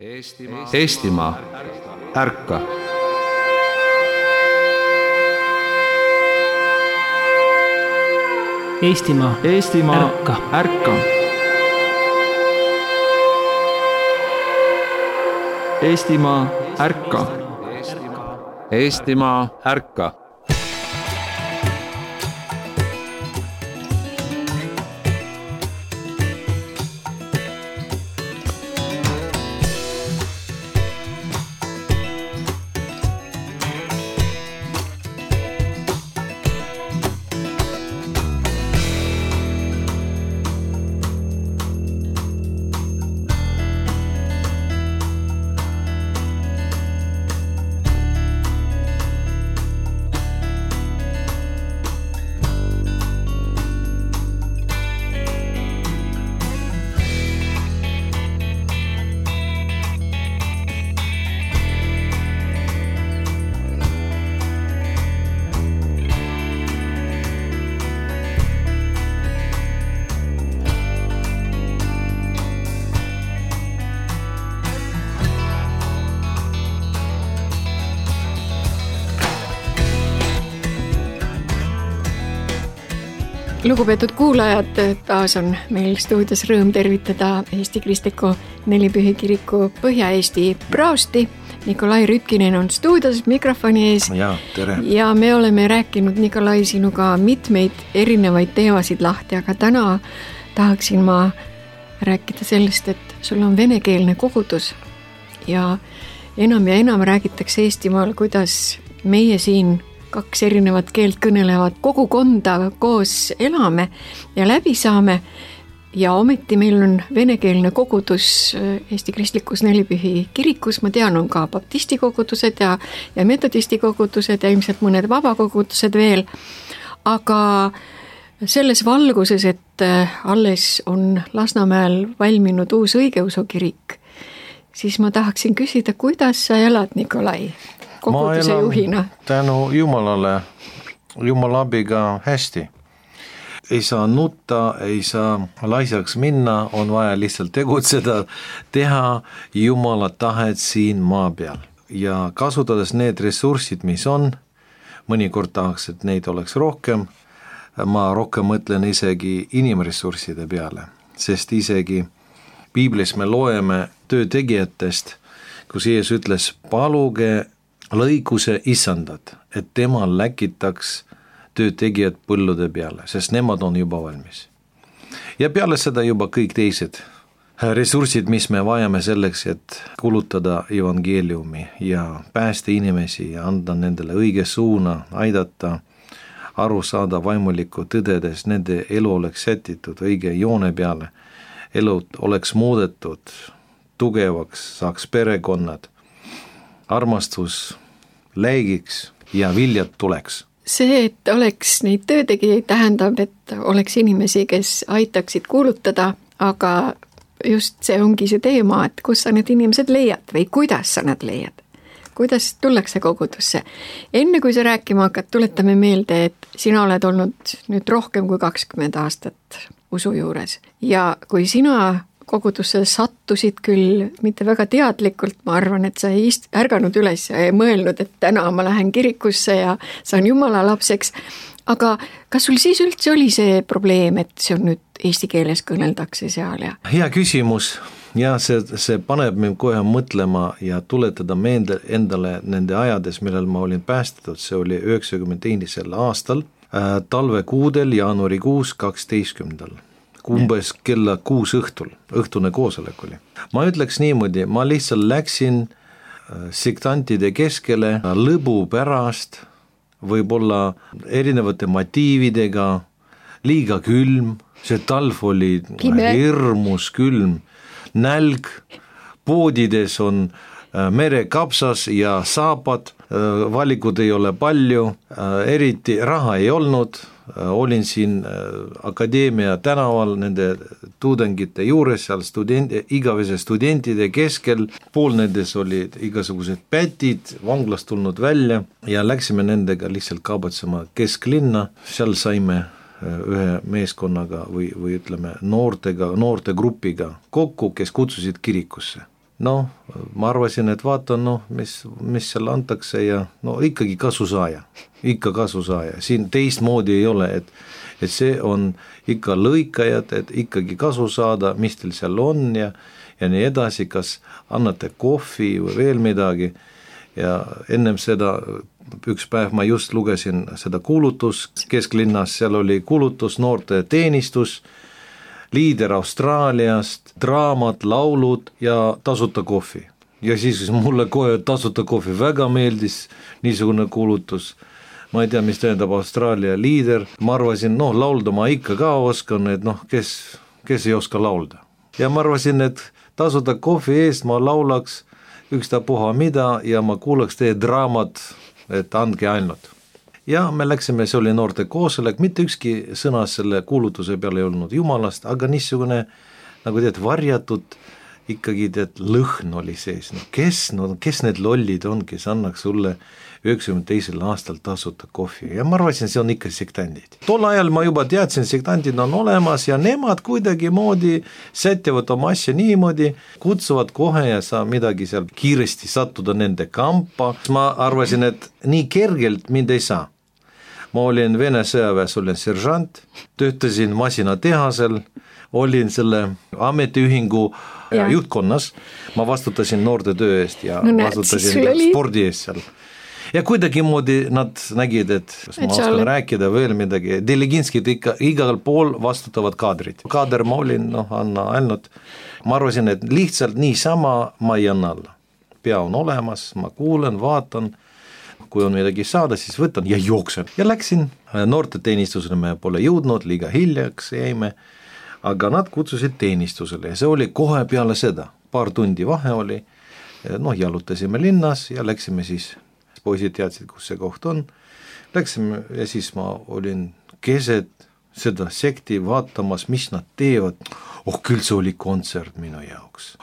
Eestimaa, ärka! Eestimaa, ärka! Ärka! Eestimaa, ärka! Eestimaa, ärka! Lugupeetud kuulajad, taas on meil stuudios rõõm tervitada Eesti Kristliku Nelipühi Kiriku Põhja-Eesti praosti. Nikolai Rütkinen on stuudios mikrofoni ees. Ja, tere. Ja me oleme rääkinud, Nikolai, sinuga mitmeid erinevaid teemasid lahti, aga täna tahaksin ma rääkida sellest, et sul on venekeelne kogudus ja enam räägitakse Eestimaal, kuidas meie siin kaks erinevat keelt kõnelevad kogukonda koos elame ja läbi saame ja ometi meil on venekeelne kogudus Eesti Kristlikus Nelipühi Kirikus. Ma tean, on ka baptisti kogudused ja metodisti kogudused ja ilmselt mõned vabakogudused veel, aga selles valguses, et alles on Lasnamäel valminud uus õigeusu kirik, siis ma tahaksin küsida, kuidas sa elad, Nikolai? Koguduse juhina. Tänu Jumalale, Jumala abiga hästi. Ei saa nutta, ei saa laisaks minna, on vaja lihtsalt tegutseda, teha Jumala tahet siin maa peal. Ja kasutades need ressursid, mis on, mõnikord tahaks, et neid oleks rohkem, ma rohkem mõtlen isegi inimressursside peale, sest isegi Piiblis me loeme töötegijatest, kus Jeesus ütles, paluge lõiguse isandat, et temal läkitaks töötegijad põllude peale, sest nemad on juba valmis. Ja peale seda juba kõik teised ressursid, mis me vajame selleks, et kulutada evangeeliumi ja päästa inimesi ja anda nendele õige suuna, aidata aru saada vaimuliku tõdedes, nende elu oleks sätitud õige joone peale, elud oleks muudetud tugevaks, saaks perekonnad, armastus läigiks ja viljad tuleks. See, et oleks neid töötegijaid, tähendab, et oleks inimesi, kes aitaksid kuulutada, aga just see ongi see teema, et kus sa need inimesed leiad või kuidas sa nad leiad? Kuidas tullakse kogudusse? Enne kui sa rääkima hakkad, tuletame meelde, et sina oled olnud nüüd rohkem kui 20 aastat usu juures ja kui sina kogudusse sattusid küll mitte väga teadlikult, ma arvan, et sa ei ärganud üles ja ei mõelnud, et täna ma lähen kirikusse ja saan Jumala lapseks, aga kas sul siis üldse oli see probleem, et see on nüüd eesti keeles kõneldakse seal? Ja? Hea küsimus ja see paneb mind kohe mõtlema ja tuletada meelde endale nende ajades, millal ma olin päästetud, see oli 92. aastal, talvekuudel, jaanuarikuus 12. Umbes kella 6 õhtune koosolek oli. Ma ütleks niimoodi, ma lihtsalt läksin sektantide keskele lõbu pärast, võib-olla erinevate motiividega, liiga külm, see talv oli hirmus külm, nälg, poodides on merekapsas ja saapad, valikud ei ole palju, eriti raha ei olnud, olin siin akadeemia tänaval nende tudengite juures, seal igavese studentide keskel, pool nendes olid igasugused pätid, vanglast tulnud välja ja läksime nendega lihtsalt kaubatsema kesklinna, seal saime ühe meeskonnaga või ütleme noortegrupiga kokku, kes kutsusid kirikusse. noh, ma arvasin, et vaatan, noh, mis seal antakse ja no ikkagi kasusaaja, siin teistmoodi ei ole, et see on ikka lõikajad, et ikkagi kasu saada, mis teil seal on ja nii edasi, kas annate kohvi või veel midagi ja ennem seda üks päev ma just lugesin seda kuulutus kesklinnas, seal oli kuulutus noorte teenistus, liider Austraaliast, draamad, laulud ja tasuta kohvi. Ja siis mulle kohe tasuta kohvi väga meeldis, niisugune kuulutus. Ma ei tea, mis tähendab Austraalia liider. Ma arvasin, noh, laulda ma ikka ka oskan, et noh, kes ei oska laulda. Ja ma arvasin, et tasuta kohvi eest ma laulaks ükstapuha mida ja ma kuulaks teie draamad, et andke ainult. Ja me läksime, see oli noorte koosolek, mitte ükski sõna selle kuulutuse peale ei olnud jumalast, aga niisugune, nagu tead, varjatud, ikkagi tead, lõhn oli sees. Kes need lollid on, kes annaks sulle 92. aastal tasuta kohvi ja ma arvasin, see on ikka sektandid. Tol ajal ma juba teadsin, sektandid on olemas ja nemad kuidagi moodi sätivad oma asja niimoodi, kutsuvad kohe ja saa midagi seal kiiresti sattuda nende kampa. Ma arvasin, et nii kergelt mind ei saa. Ma olin Vene sõjaväes, olin seržant, töötasin masinatehasel, olin selle ametiühingu juhtkonnas, ma vastutasin noorte töö eest ja vastutasin spordi eest seal. Ja kuidagi moodi nad nägid, et ma oskan rääkida veel midagi. Deleginskid ikka igal pool vastutavad kaadrid. Kaader ma olin, anna ainult. Ma arvasin, et lihtsalt niisama ma ei anna alla. Pea on olemas, ma kuulen, vaatan. Kui on midagi saada, siis võtan ja jooksen. Ja läksin noorte teenistusele, me pole jõudnud, liiga hiljaks jäime, aga nad kutsusid teenistusele ja see oli kohe peale seda. Paar tundi vahe oli, jalutasime linnas ja läksime siis, poisid teadsid, kus see koht on, läksime ja siis ma olin keset seda sekti vaatamas, mis nad teevad. Küll see oli kontsert minu jaoks.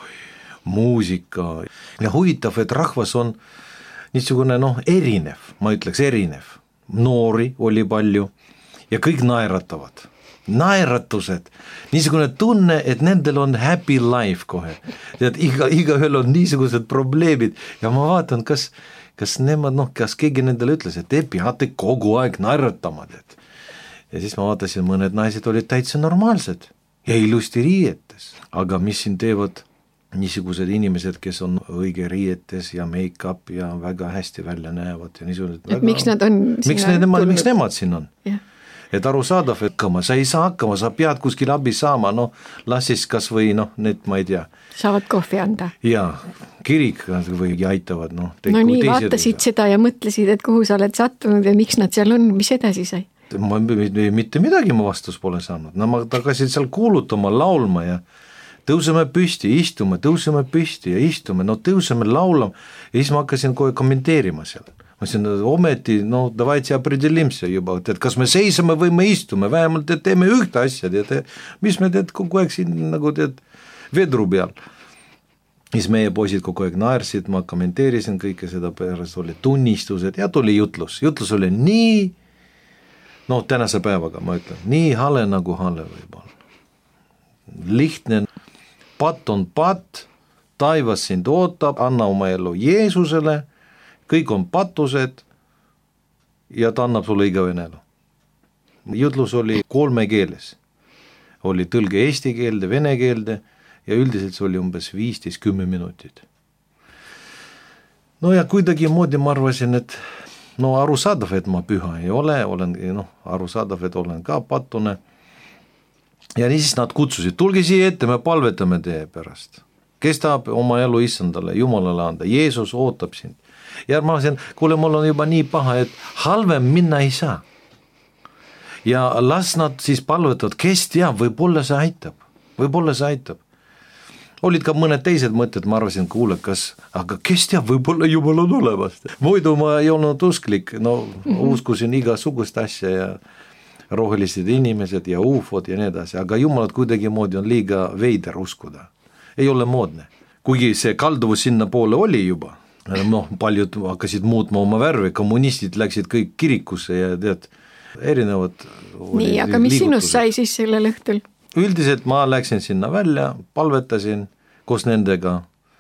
Muusika ja huvitav, et rahvas on niisugune erinev, ma ütleks erinev, noori oli palju ja kõik naeratavad, naeratused, niisugune tunne, et nendel on happy life kohe, et igaühel on niisugused probleemid ja ma vaatan, kas nemad, kas keegi nendele ütles, et te peate kogu aeg naeratama, ja siis ma vaatasin, mõned naised olid täitsa normaalsed ja ilusti riietes, aga mis siin teevad niisugused inimesed, kes on õige riietes ja make-up ja väga hästi välja näevad ja niisugused väga... Miks nad on miks nemad siin on? Yeah. Et aru saadav, et sa ei saa hakkama, sa pead kuskil abi saama, las siis kas või need, ma ei tea. Saavad kohvi anda. Jaa, kirik või aitavad. Nii vaatasid seda ja mõtlesid, et kuhu sa oled sattunud ja miks nad seal on, mis edasi sai? Mitte midagi ma vastus pole saanud. Ma tagasid seal kuulutama, laulma ja tõuseme püsti, istume, tõuseme püsti ja istume, tõuseme, laulame ja siis ma hakkasin kohe kommenteerima seal. Ma ütlesin, ometi, давайте определимся juba, et kas me seisame või me istume, vähemalt teeme ühte asja, mis me kogu aeg siin vedru peal. Siis meie poisid kogu aeg naersid, ma kommenteerisin kõike seda, pärast oli tunnistused ja tuli jutlus. Jutlus oli nii, tänase päevaga ma ütlen, nii hale nagu hale võib-olla. Lihtne, patt on patt, taivas sind ootab, anna oma elu Jeesusele, kõik on patused ja ta annab sulle igavene elu. Jutlus oli 3 keeles, oli tõlge eesti keelde, vene keelde ja üldiselt see oli umbes 15-10 minutit. Ja kuidagi moodi ma arvasin, et arusaadav, et ma püha ei ole, arusaadav, et olen ka patune. Ja siis nad kutsusid, tulge siia ette, me palvetame teie pärast. Kes tahab oma elu issandale, Jumalale anda, Jeesus ootab sind. Ja ma ütlesin, kuule, mul on juba nii paha, et halvem minna ei saa. Ja las nad siis palvetavad, kes teab, võib-olla see aitab. Olid ka mõned teised mõtted, ma arvasin, kuule, aga kes teab, võib-olla Jumal on olemas. Muidu ma ei olnud usklik, uskusin igasugust asja ja rohelised inimesed ja ufod ja nii edasi, aga Jumalat kuidagi moodi on liiga veider uskuda. Ei ole moodne. Kuigi see kalduvus sinna poole oli juba, paljud hakkasid muutma oma värve, kommunistid läksid kõik kirikusse ja erinevad... Nii, aga mis sinust sai siis sellel õhtul? Üldiselt ma läksin sinna välja, palvetasin koos nendega,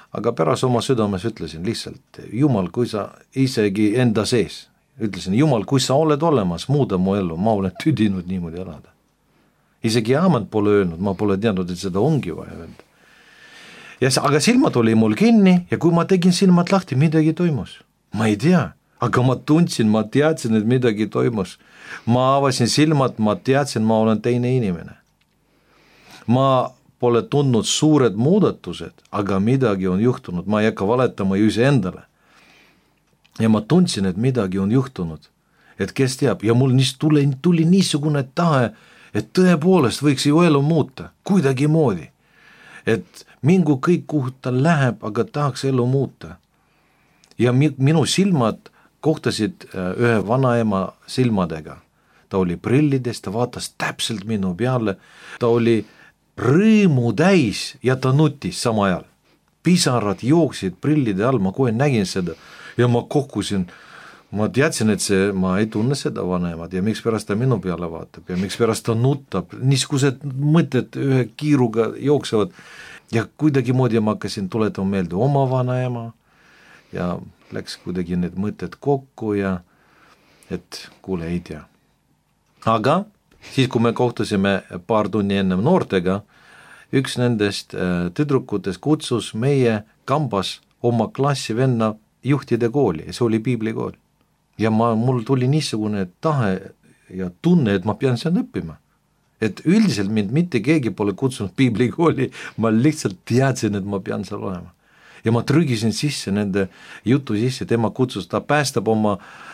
aga pärast oma südames ütlesin lihtsalt, Jumal, kui sa isegi enda sees, ütlesin, Jumal, kui sa oled olemas, muuda mu elu, ma olen tüdinud niimoodi elada. Isegi aamen pole öelnud, ma pole teadnud, et seda ongi vaja öelda. Aga silmad oli mul kinni ja kui ma tegin silmad lahti, midagi toimus. Ma ei tea, aga ma tundsin, ma teadsin, et midagi toimus. Ma avasin silmad, ma teadsin, ma olen teine inimene. Ma pole tundnud suured muudatused, aga midagi on juhtunud, ma ei hakka valetama ju endale. Ja ma tundsin, et midagi on juhtunud, et kes teab, ja mul tuli niisugune tahe, et tõepoolest võiks ju elu muuta, kuidagi moodi. Et mingu kõik, kuhu ta läheb, aga tahaks elu muuta. Ja minu silmad kohtasid ühe vanaema silmadega. Ta oli prillides, ta vaatas täpselt minu peale, ta oli rõõmu täis ja ta nutis sama ajal. Pisarad jooksid prillide all, ma kohe nägin seda ja ma kohkusin. Ma teadsin, et ma ei tunne seda vanemat ja miks pärast ta minu peale vaatab ja miks pärast ta nutab. Niisugused mõtted ühe kiiruga jooksevad ja kuidagi moodi ma hakkasin tuletama meelde oma vanaema ja läks kuidagi need mõtted kokku ja et kuule ei tea. Aga siis, kui me kohtusime paar tunni ennem noortega, üks nendest tüdrukutes kutsus meie kambas oma klassi venna juhtide kooli ja see oli piiblikool. Ja mul tuli niisugune tahe ja tunne, et ma pean seal õppima. Et üldiselt mind mitte keegi pole kutsunud piiblikooli, ma lihtsalt teadsin, et ma pean seal olema. Ja ma trügisin sisse nende jutu sisse, tema kutsus, ta päästab oma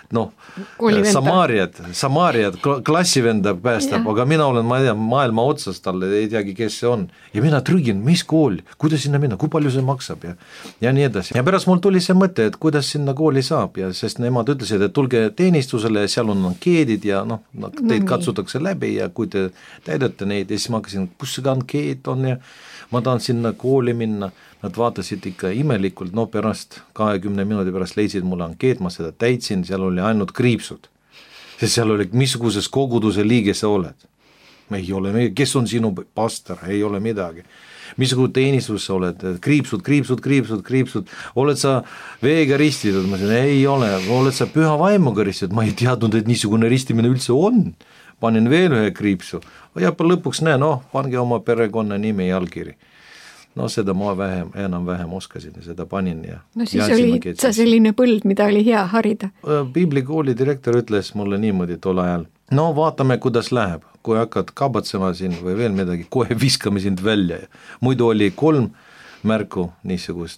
Samaariad, klassivenda päästab, aga mina olen, ma ei tea, maailma otsas talle, ei teagi, kes see on. Ja mina trügin, mis kool, kuidas sinna minna, kui palju see maksab ja nii edasi. Ja pärast mul tuli see mõte, et kuidas sinna kooli saab ja sest nemad ütlesid, et tulge teenistusele ja seal on ankeedid ja teid katsutakse läbi ja kui te täidate neid ja siis ma hakkasin, kus see ankeed on ja ma tahan sinna kooli minna. Nad vaatasid ikka imelikult, pärast 20 minuti pärast leidsid mulle ankeet, ma seda täitsin, seal oli ainult kriipsud. Sest seal oli, missuguses koguduse liige sa oled. Ei ole, kes on sinu pastor, ei ole midagi. Missugune teenistus sa oled, kriipsud, oled sa veega ristitud, ma ütlesin, ei ole, oled sa püha vaimuga ristitud, ma ei teadnud, et niisugune ristimine üldse on. Panin veel ühe kriipsu ja lõpuks näen, pange oma perekonna nimi ja allkiri. Seda ma enam-vähem oskasin ja seda panin. Siis oli sa selline põld, mida oli hea harida. Piiblikooli direktor ütles mulle niimoodi tol ajal, vaatame, kuidas läheb, kui hakkad kabatsema siin või veel midagi, kohe viskame sind välja. Muidu oli 3 märku niisugust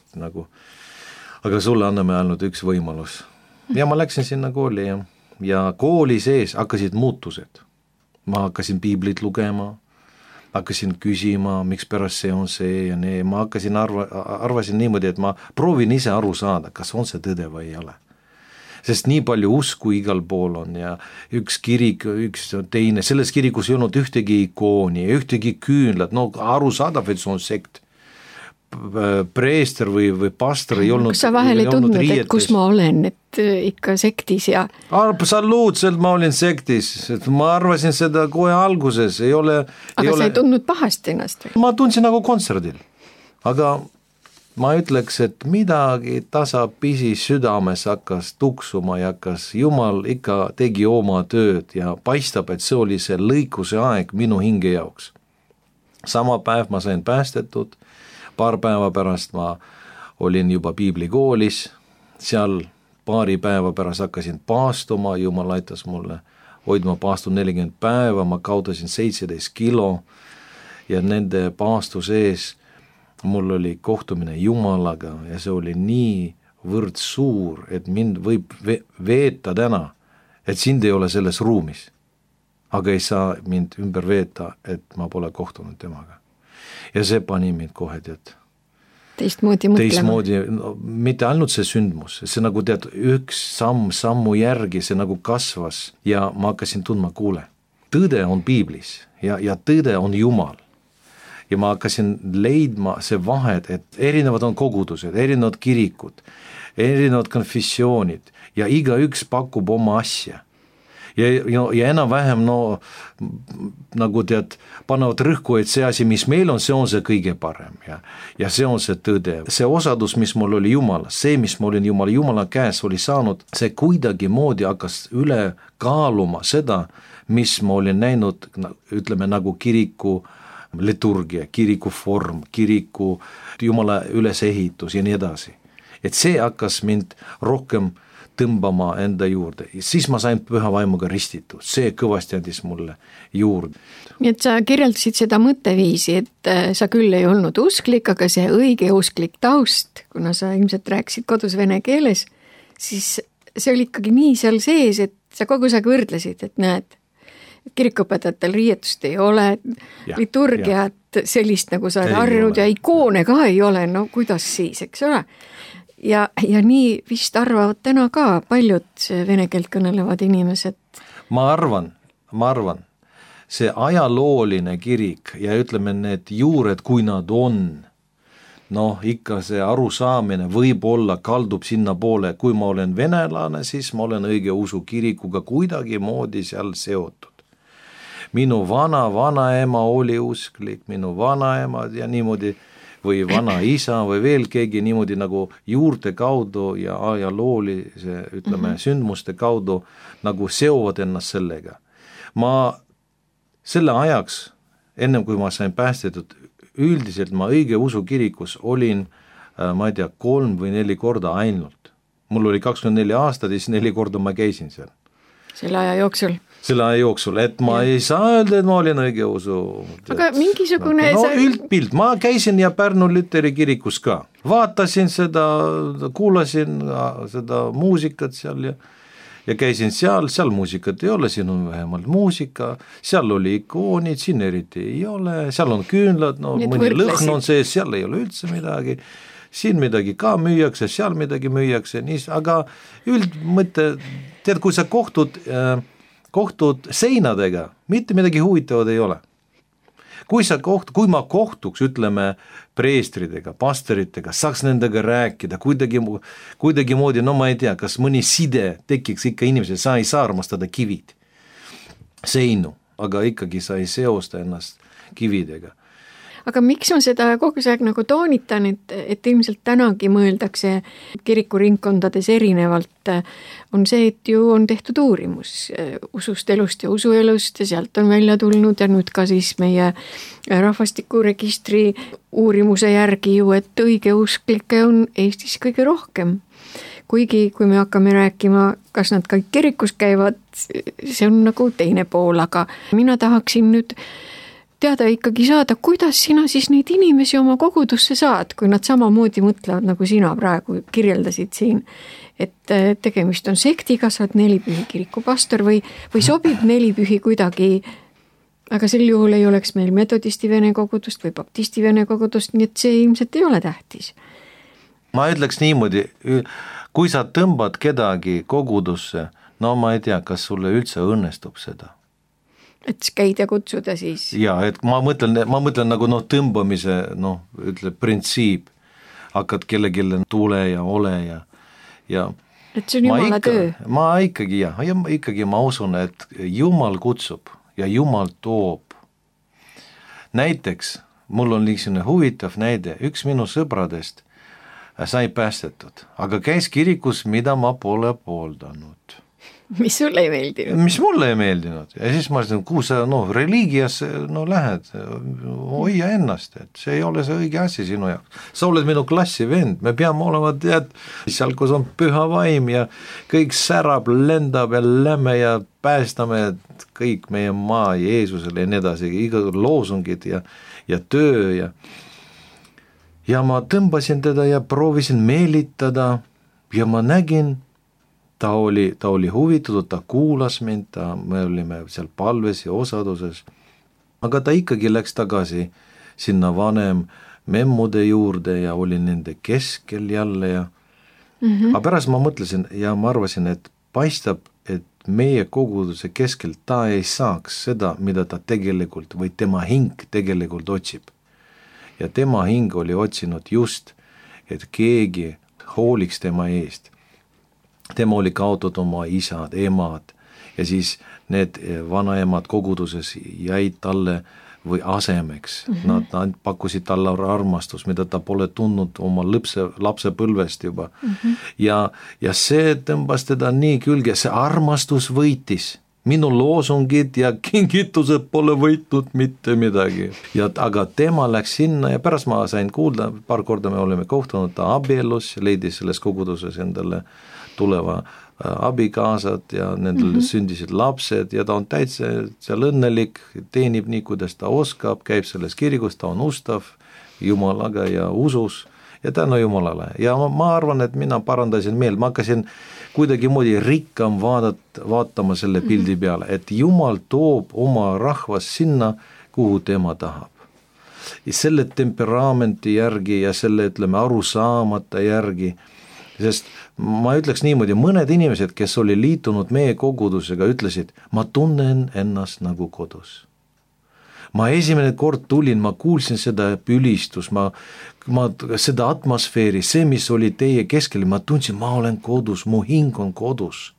aga sulle anname ainult üks võimalus. Ja ma läksin sinna kooli ja kooli sees hakkasid muutused. Ma hakkasin piiblit lugema. Hakkasin küsima, miks pärast see on see ja nii. Ma hakkasin arvasin niimoodi, et ma proovin ise aru saada, kas on see tõde või ei ole. Sest nii palju usku igal pool on ja üks kirik, üks teine. Selles kirikus ei olnud ühtegi ikooni, ühtegi küünlat. Aru saadav, et see on sekt. Preester või pastor ei olnud. Kas sa vahel ei tundnud, et kus ma olen, et ikka sektis ja... Absoluutselt ma olin sektis, et ma arvasin seda kohe alguses, ei ole... Aga sa ei tundnud pahasti ennast? Ma tundsin nagu kontserdil, aga ma ütleks, et midagi tasapisi südames hakkas tuksuma ja hakkas Jumal ikka tegi oma tööd ja paistab, et see oli see lõikuse aeg minu hinge jaoks. Sama päev ma sain päästetud. Paar päeva pärast ma olin juba piiblikoolis, seal paari päeva pärast hakkasin paastuma, Jumal aitas mulle hoidma paastu 40 päeva, ma kaotasin 17 kilo ja nende paastu sees mul oli kohtumine Jumalaga ja see oli niivõrd suur, et mind võib veeta täna, et sind ei ole selles ruumis, aga ei saa mind ümber veeta, et ma pole kohtunud temaga. Ja see pani mind kohe teistmoodi mõtlema. Mitte ainult see sündmus, see üks sammu järgi, see kasvas ja ma hakkasin tundma, kuule, tõde on piiblis ja tõde on Jumal. Ja ma hakkasin leidma see vahed, et erinevad on kogudused, erinevad kirikud, erinevad konfessioonid ja igaüks pakub oma asja. ja enam-vähem nagu tead, panevad rõhku, et see asi, mis meil on see kõige parem ja see on see tõde. See osadus, mis mul oli Jumalas, see, mis ma olin Jumala käes oli saanud, see kuidagi moodi hakkas üle kaaluma seda, mis ma olin näinud, ütleme nagu kiriku liturgia, kiriku form, kiriku Jumala ülesehitus ja nii edasi. Et see hakkas mind rohkem tõmbama enda juurde. Siis ma sain püha vaimuga ristitud. See kõvasti andis mulle juurde. Nii et sa kirjeldasid seda mõtteviisi, et sa küll ei olnud usklik, aga see õige usklik taust, kuna sa ilmselt rääkisid kodus vene keeles, siis see oli ikkagi nii seal sees, et sa kogu aeg võrdlesid, et näed, kirikuõpetajatel riietust ei ole, liturgiat sellist, nagu sa oled harjunud ja ikoone ka ei ole, no kuidas siis, eks ole? Ja nii vist arvavad täna ka paljud vene keelt kõnelevad inimesed. Ma arvan, see ajalooline kirik ja ütleme need juured, kui nad on, ikka see arusaamine võib-olla kaldub sinna poole, kui ma olen venelane, siis ma olen õige usu kirikuga kuidagi moodi seal seotud. Minu vanaema oli usklik, minu vanaema ja niimoodi või vana isa või veel keegi niimoodi nagu juurte kaudu ja ajaloolise, ütleme, sündmuste kaudu nagu seovad ennast sellega. Ma selle ajaks, ennem kui ma sain päästetud, üldiselt ma õige usu kirikus olin, ma ei tea, 3 või 4 korda ainult. Mul oli 24 aastat ja siis 4 korda ma käisin seal. Selle aja jooksul, et ma ei saa öelda, et ma olin õige usu. Aga mingisugune... üldpilt, ma käisin ja Pärnu Lüteri kirikus ka. Vaatasin seda, kuulasin seda muusikat seal ja käisin seal muusikat ei ole, siin on vähemalt muusika, seal oli ikoonid, siin eriti ei ole, seal on küünlad, mõni lõhn on sees, seal ei ole üldse midagi. Siin midagi ka müüakse, seal midagi müüakse, aga üldmõte, tead, kui sa kohtud seinadega, mitte midagi huvitavad ei ole. Kui ma kohtuks, ütleme, preestridega, pastoritega, saaks nendega rääkida, kuidagi moodi, ma ei tea, kas mõni side tekiks ikka inimesel, sa ei saa armastada kivid, seinu, aga ikkagi sa ei seosta ennast kividega. Aga miks ma seda kogu aeg nagu toonitan, et ilmselt tänagi mõeldakse kirikuringkondades erinevalt, on see, et ju on tehtud uurimus usust elust ja usuelust ja sealt on välja tulnud ja nüüd ka siis meie rahvastikuregistri uurimuse järgi ju, et õigeusklikke on Eestis kõige rohkem. Kuigi, kui me hakkame rääkima, kas nad kõik kirikus käivad, see on nagu teine pool, aga mina tahaksin nüüd teada ikkagi saada, kuidas sina siis neid inimesi oma kogudusse saad, kui nad samamoodi mõtlevad, nagu sina praegu kirjeldasid siin, et tegemist on sektiga, sa oled Nelipühi kiriku pastor või sobib Nelipühi kuidagi, aga sel juhul ei oleks meil metodisti vene kogudust või baptisti vene kogudust, nii et see ilmselt ei ole tähtis. Ma ütleks niimoodi, kui sa tõmbad kedagi kogudusse, ma ei tea, kas sulle üldse õnnestub seda. Et käid ja kutsuda siis? Ja, et ma mõtlen nagu tõmbamise, ütleb printsiip, hakkad kellelegi tule ja ole ja et see on Jumala töö? Ikkagi ma usun, et Jumal kutsub ja Jumal toob. Näiteks, mul on liiksune huvitav näide, üks minu sõbradest sai päästetud, aga käis kirikus, mida ma pole pooldanud. Mis sulle ei meeldinud? Mis mulle ei meeldinud. Ja siis ma ütlesin, kuhu sa reliigiasse lähed, hoia ennast, et see ei ole see õige asi sinu jaoks. Sa oled minu klassi vend, me peame olema seal, kus on püha vaim ja kõik särab, lendab ja lämme ja päästame kõik meie maa Jeesusele ja nii edasi, iga loosungid ja töö ja ma tõmbasin teda ja proovisin meelitada ja ma nägin, ta oli huvitatud, ta kuulas mind, me olime seal palves ja osaduses, aga ta ikkagi läks tagasi sinna vanem memmude juurde ja oli nende keskel jälle ja aga pärast ma mõtlesin ja ma arvasin, et paistab, et meie koguduse keskel ta ei saaks seda, mida ta tegelikult või tema hing tegelikult otsib. Ja tema hing oli otsinud just, et keegi hooliks tema eest. Tema oli kaotud oma isad, emad ja siis need vanaemad koguduses jäid talle või asemeks. Nad pakkusid talle armastus, mida ta pole tundnud oma lapsepõlvest juba. Ja see tõmbas teda nii külge, see armastus võitis. Minu loosungid ja kingitused pole võitnud mitte midagi. Aga tema läks sinna ja pärast ma sain kuulda, paar korda me oleme kohtunud, ta abiellus, leidis selles koguduses endale tuleva abikaasad ja nendel sündisid lapsed ja ta on täitsa seal õnnelik, teenib nii, kuidas ta oskab, käib selles kirikus, ta on ustav Jumalaga ja usus ja tänu Jumalale. Ja ma arvan, et mina parandasin meel, ma hakkasin kuidagi moodi rikkam vaatama selle pildi peale, et Jumal toob oma rahvas sinna, kuhu tema tahab. Ja selle temperamenti järgi ja selle, ütleme, arusaamata järgi, sest ma ütleks niimoodi, mõned inimesed, kes oli liitunud meie kogudusega, ütlesid, ma tunnen ennast nagu kodus. Ma esimene kord tulin, ma kuulsin seda pülistus, ma seda atmosfääri, see, mis oli teie keskel, ma tundsin, ma olen kodus, mu hing on kodus.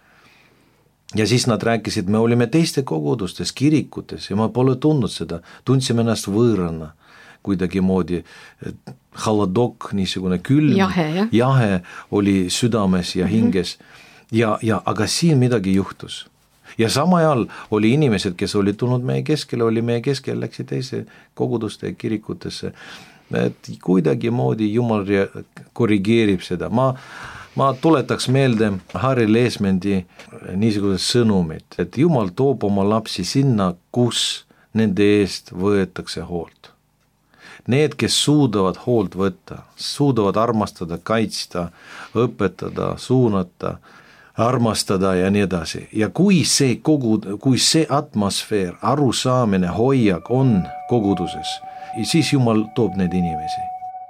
Ja siis nad rääkisid, me olime teiste kogudustes, kirikutes ja ma pole tundnud seda, tundsime ennast võõrana. Kuidagi moodi halodok, niisugune külm, jahe oli südames ja hinges aga siin midagi juhtus. Ja sama ajal oli inimesed, kes oli tulnud meie keskele, läksid teise koguduste ja kirikutesse, et kuidagi moodi Jumal korrigeerib seda. Ma tuletaks meelde Harri Leesmendi niisugused sõnumid, et Jumal toob oma lapsi sinna, kus nende eest võetakse hoolt. Need, kes suudavad hoolt võtta, suudavad armastada, kaitsta, õpetada, suunata, armastada ja nii edasi. Ja kui see atmosfäär, arusaamine, hoiak on koguduses, siis Jumal toob need inimesi.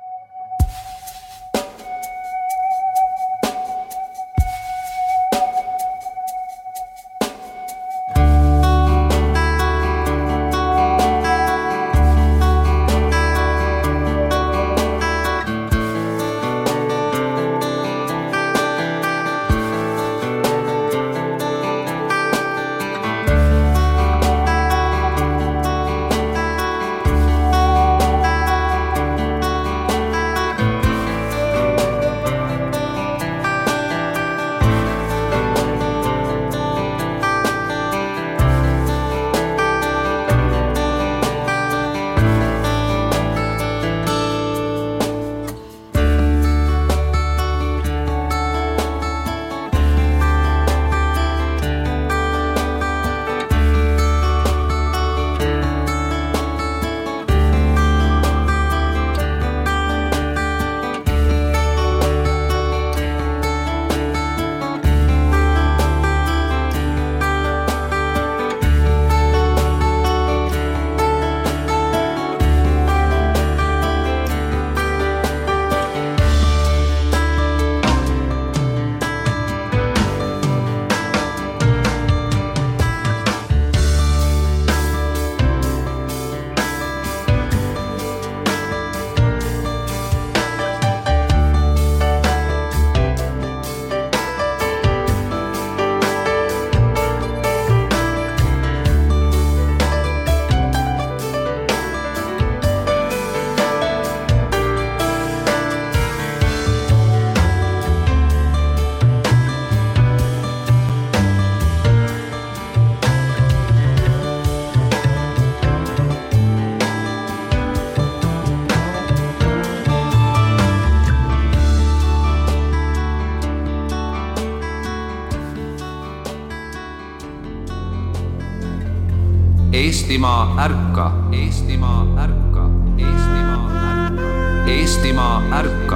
Eestimaa ärka, Eestimaa ärka, Eestimaa ärka, Eestimaa ärka.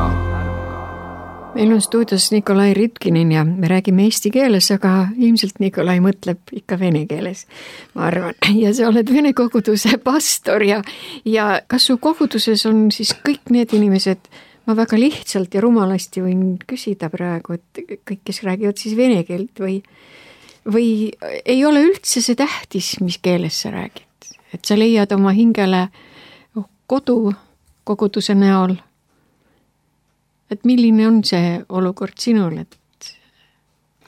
Meil on stuudios Nikolai Ritkinin ja me räägime eesti keeles, aga ilmselt Nikolai mõtleb ikka vene keeles, ma arvan. Ja sa oled vene koguduse pastor ja kas su koguduses on siis kõik need inimesed, ma väga lihtsalt ja rumalasti võin küsida praegu, et kõik, kes räägivad siis vene keelt või ei ole üldse see tähtis, mis keeles sa räägid? Et sa leiad oma hingele kodu koguduse näol. Et milline on see olukord sinul?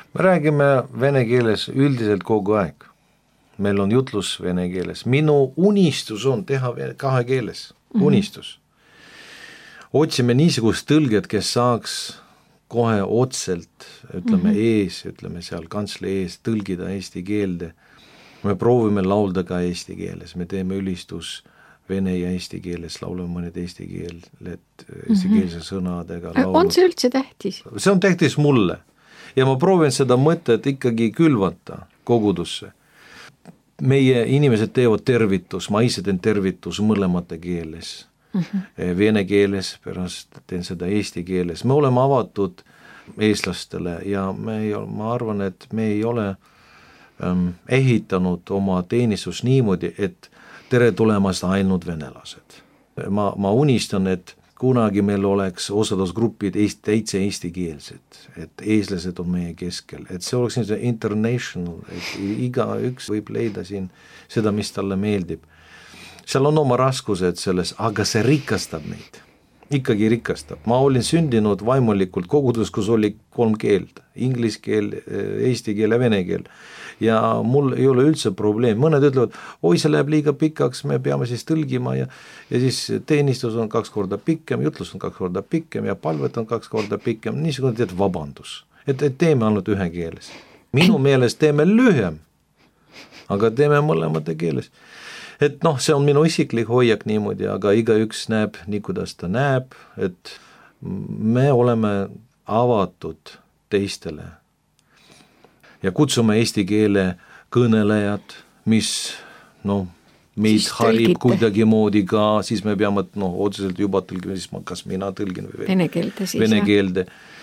me räägime vene keeles üldiselt kogu aeg. Meil on jutlus vene keeles. Minu unistus on teha kahe keeles, unistus. Otsime niisugust tõlget, kes saaks kohe otselt, ütleme ees, ütleme seal kantsle ees, tõlgida eesti keelde. Me proovime laulda ka eesti keeles, me teeme ülistus vene ja eesti keeles, laulame mõned eestikeelse sõnadega. On see üldse tähtis? See on tähtis mulle ja ma proovin seda mõtet ikkagi külvata kogudusse. Meie inimesed teevad tervitus, ma ise teen tervitus mõlemate keeles. Vene keeles, pärast teen seda eesti keeles. Me oleme avatud eestlastele ja ma arvan, et me ei ole ehitanud oma teenistus niimoodi, et tere tulemast ainult venelased. Ma unistan, et kunagi meil oleks osadusgrupid täitsa eestikeelsed, et eestlased on meie keskel, et see oleks international, et iga üks võib leida siin seda, mis talle meeldib. Seal on oma raskused selles, aga see rikastab meid. Ikkagi rikastab. Ma olin sündinud vaimulikult kogudus, kus oli 3 keelt. Inglis keel, eesti keel ja vene keel. Ja mul ei ole üldse probleem. Mõned ütlevad, oi, see läheb liiga pikaks, me peame siis tõlgima ja siis teenistus on 2 korda pikem, jutlus on 2 korda pikem ja palvet on 2 korda pikem. Niisugune teed vabandus, et teeme ainult ühe keeles. Minu meelest teeme lühem, aga teeme mõlemate keeles. Et see on minu isiklik hoiak niimoodi, aga igaüks näeb nii, kuidas ta näeb, et me oleme avatud teistele ja kutsume eesti keele kõnelejad, mis meid harib kuidagi moodi ka, siis me peame otseselt juba tõlgima, siis kas mina tõlgin vene keelde siis. Vene keelde.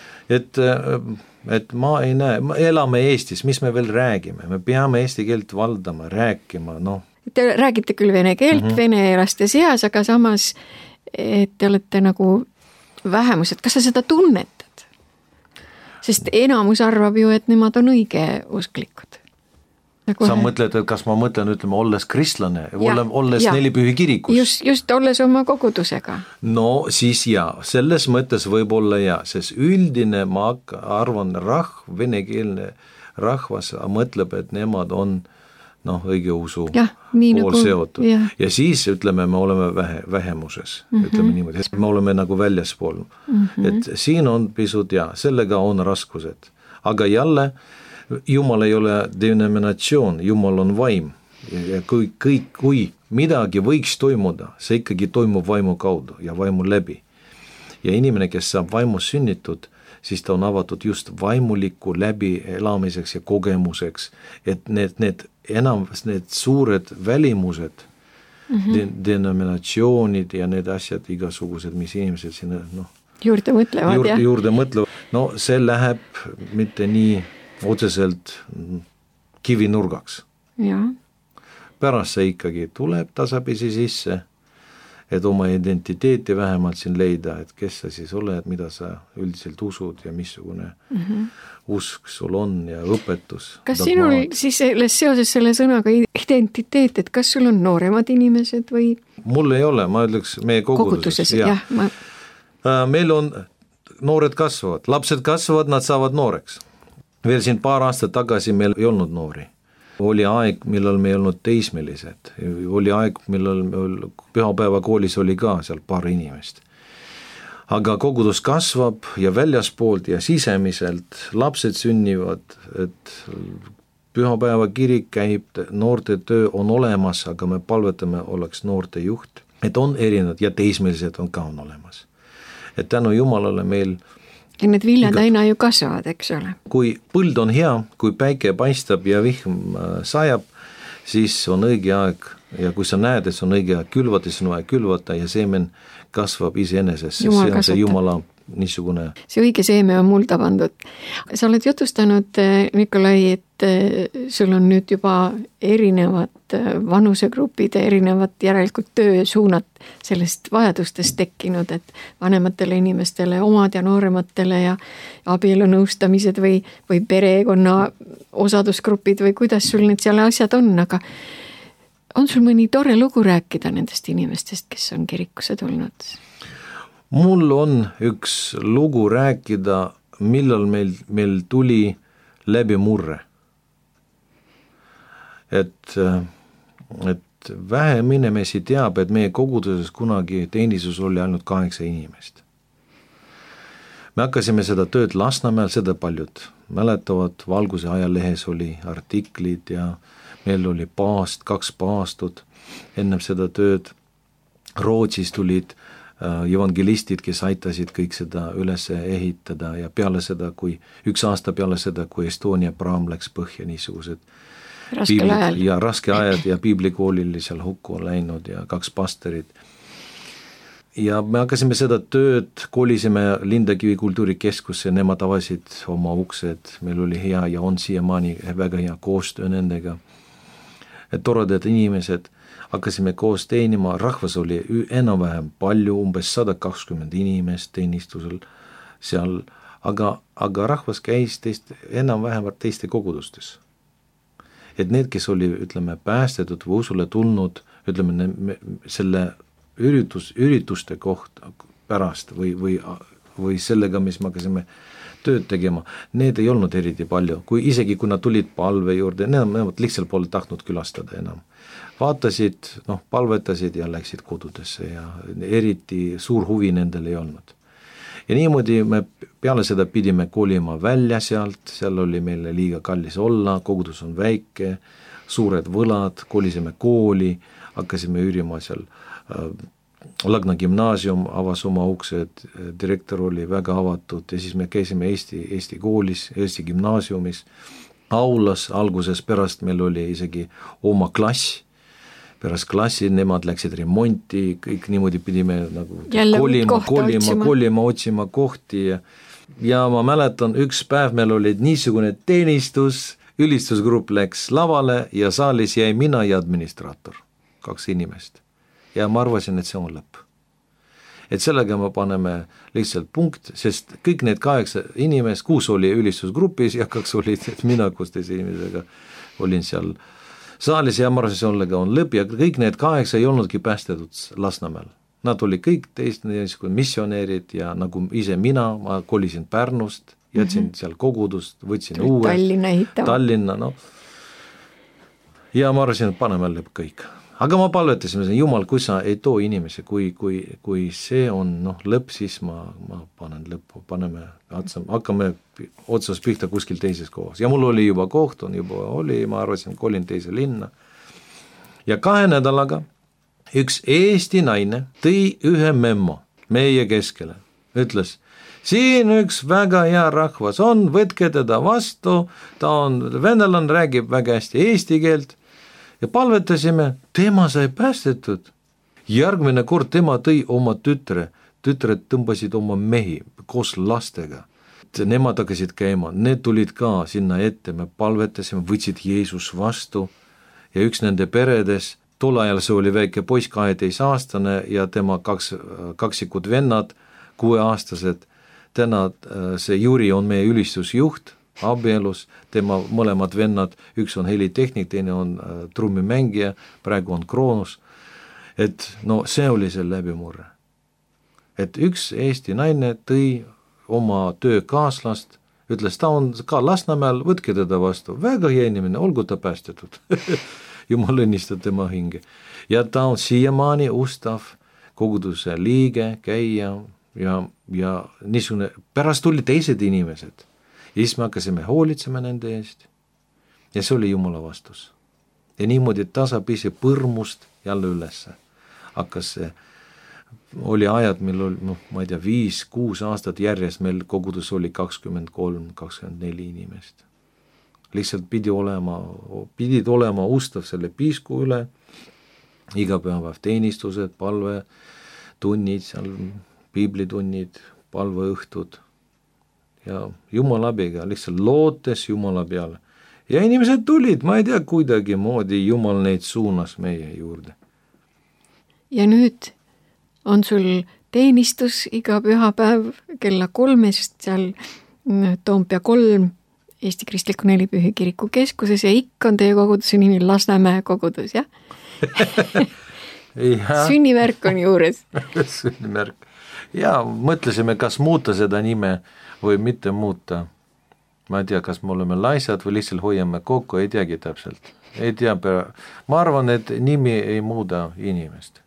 Et ma ei näe, elame Eestis, mis me veel räägime, me peame eesti keelt valdama, rääkima, Te räägite küll vene keelt vene elaste seas, aga samas te olete nagu vähemused. Kas sa seda tunnetad? Sest enamus arvab ju, et nemad on õigeusklikud. Sa mõtled, et kas ma mõtlen, ütleme, olles kristlane, olles Nelipühi kirikus? Just olles oma kogudusega. No siis selles mõttes võib olla sest üldine, ma arvan, venekeelne rahvas mõtleb, et nemad on õigeusu pool seotud. Ja siis, ütleme, me oleme vähemuses, ütleme niimoodi, me oleme nagu väljaspool. Et siin on pisut sellega on raskused. Aga jälle, Jumal ei ole denominatsioon, Jumal on vaim. Ja kui midagi võiks toimuda, see ikkagi toimub vaimu kaudu ja vaimu läbi. Ja inimene, kes saab vaimus sünnitud, siis ta on avatud just vaimuliku läbi elamiseks ja kogemuseks, et need suured välimused, denominatsioonid ja need asjad igasugused, mis inimesed sinna juurde mõtlevad. See läheb mitte nii otseselt kivinurgaks. Pärast see ikkagi tuleb tasapisi sisse, et oma identiteeti vähemalt siin leida, et kes sa siis oled, mida sa üldiselt usud ja missugune usk sul on ja õpetus. Kas sinul siis seoses selle sõnaga identiteet, et kas sul on nooremad inimesed või? Mul ei ole, ma ütleks meie koguduses. Meil on noored kasvavad, lapsed kasvavad, nad saavad nooreks. Veel siin paar aastat tagasi meil ei olnud noori. Oli aeg, millal me ei olnud teismelised. Oli aeg, millal pühapäeva koolis oli ka seal paar inimest. Aga kogudus kasvab ja väljaspoolt ja sisemiselt lapsed sünnivad, et pühapäeva kirik käib, noorte töö on olemas, aga me palvetame oleks noorte juht. Et on erinevad ja teismelised on ka on olemas. Et tänu Jumalale meil ja need viljad aina ju kasvavad, eks ole. Kui põld on hea, kui päike paistab ja vihm sajab, siis on õige aeg ja kui sa näed, et see on õige aeg külvata, siis on vaja külvata ja seemen kasvab iseenesest, sest see on see Jumala niisugune. See õige seeme on mulda pandud. Sa oled jutustanud, Nikolai, et sul on nüüd juba erinevad vanusegrupid ja erinevad järelikult töösuunad sellest vajadustest tekkinud, et vanematele inimestele, omad ja noorematele ja abielu nõustamised või perekonna osadusgrupid või kuidas sul need seal asjad on, aga on sul mõni tore lugu rääkida nendest inimestest, kes on kirikusse tulnud? Mul on üks lugu rääkida, millal meil tuli läbimurre. Et vähem inimesi teab, et meie koguduses kunagi teenistus oli ainult 8 inimest. Me hakkasime seda tööd Lasnamäel, seda paljud mäletavad, Valguse ajalehes oli artiklid ja meil oli 2 paastut ennem seda tööd. Rootsis tulid evangelistid, kes aitasid kõik seda üles ehitada ja peale seda, kui 1 aasta peale seda, kui Estonia praam läks põhja, niisugused raske ajad ja piiblikoolil seal hukku läinud ja 2 pastorit. Ja me hakkasime seda tööd, kolisime Lindakivi kultuurikeskusse, nemad avasid oma uksed, meil oli hea ja on siiamaani väga hea koostöö nendega. Toredad inimesed, hakkasime koos teenima, rahvas oli enam-vähem palju, umbes 120 inimest teenistusel seal, aga rahvas käis enam-vähem teiste kogudustes. Et need, kes oli, ütleme, päästetud või usule tulnud, ütleme, selle ürituste koht pärast või sellega, mis me hakkasime tööd tegema, need ei olnud eriti palju, isegi kui nad tulid palve juurde, nemad lihtsalt pole tahtnud külastada enam. Vaatasid, palvetasid ja läksid kodudesse ja eriti suur huvi nendel ei olnud. Ja niimoodi me peale seda pidime kolima välja sealt, seal oli meile liiga kallis olla, kogudus on väike, suured võlad, kolisime kooli, hakkasime üürima seal. Lagna gümnaasium avas oma uksed, direktor oli väga avatud ja siis me käisime Eesti koolis, Eesti gümnaasiumis, aulas alguses, pärast meil oli isegi oma klass, pärast klassi nemad läksid remonti, kõik niimoodi pidime nagu kolima, otsima kohti ja ma mäletan, üks päev meil oli niisugune teenistus, ülistusgrupp läks lavale ja saalis jäi mina ja administraator, 2 inimest. Ja ma arvasin, et see on lõpp. Et sellega me paneme lihtsalt punkt, sest kõik need 8 inimest, 6 oli ülistusgrupis ja 2 olid mina koos teise inimesega olin seal saalis ja ma arvasin, sellega on lõpp ja kõik need 8 ei olnudki päästetud Lasnamäel. Nad olid kõik teised missionäärid ja nagu ise ma kolisin Pärnust, jätsin seal kogudust, võtsin uue Tallinna, ja ma arvasin, et paneme lõpp kõik. Aga ma palvetasin, Jumal, kui sa ei too inimesi, kui see on lõpp, siis ma panen lõppu, hakkame otsas pihta kuskil teises kohas. Ja mul oli juba koht, ma arvasin, kolin teise linna. Ja 2 nädalaga üks Eesti naine tõi ühe memmo meie keskele, ütles, siin üks väga hea rahvas on, võtke teda vastu, ta on venelane, räägib väga hästi eesti keelt, ja palvetasime, tema sai päästetud. Järgmine kord tema tõi oma tütred tõmbasid oma mehi koos lastega. Nemad hakkasid käima, need tulid ka sinna ette, me palvetasime, võtsid Jeesus vastu ja üks nende peredes, tol ajal see oli väike poiss, 12-aastane ja tema 2 kaksikud vennad, 6-aastased, täna see Jüri on meie ülistusjuht, abielus, tema mõlemad vennad, üks on helitehnik, teine on trummimängija, praegu on Kroonus, et see oli see läbimurre. Et üks Eesti naine tõi oma töökaaslast, ütles, ta on ka Lasnamäel, võtke teda vastu, väga hea inimene, olgu ta päästetud. Jumal õnnistab tema hinge. Ja ta on siiamaani ustav koguduse liige, käija ja niisugune, pärast tuli teised inimesed. Ja siis me hakkasime hoolitsema nende eest ja see oli Jumala vastus. Ja niimoodi tasapisi põrmust jälle ülesse. Hakkas see, oli ajad, meil oli, ma ei tea, 5-6 aastat järjest meil kogudus oli 23-24 inimest. Lihtsalt pidid olema ustav selle piisku üle, igapäev teenistused, palve, tunnid, seal piiblitunnid, palveõhtud. Ja Jumala abiga, lihtsalt lootes Jumala peale. Ja inimesed tulid, ma ei tea, kuidagi moodi Jumal neid suunas meie juurde. Ja nüüd on sul teenistus iga pühapäev kella 3-st seal Toompea 3 Eesti Kristliku Nelipühi Kiriku keskuses ja ikka on teie koguduse nimi Lasnamäe kogudus, jah? Sünnimärk on juures. Sünnimärk. Ja mõtlesime, kas muuta seda nime või mitte muuta. ma ei tea, kas me oleme laisad või lihtsalt hoiame kokku, ei teagi täpselt. Ei tea, ma arvan, et nimi ei muuda inimest.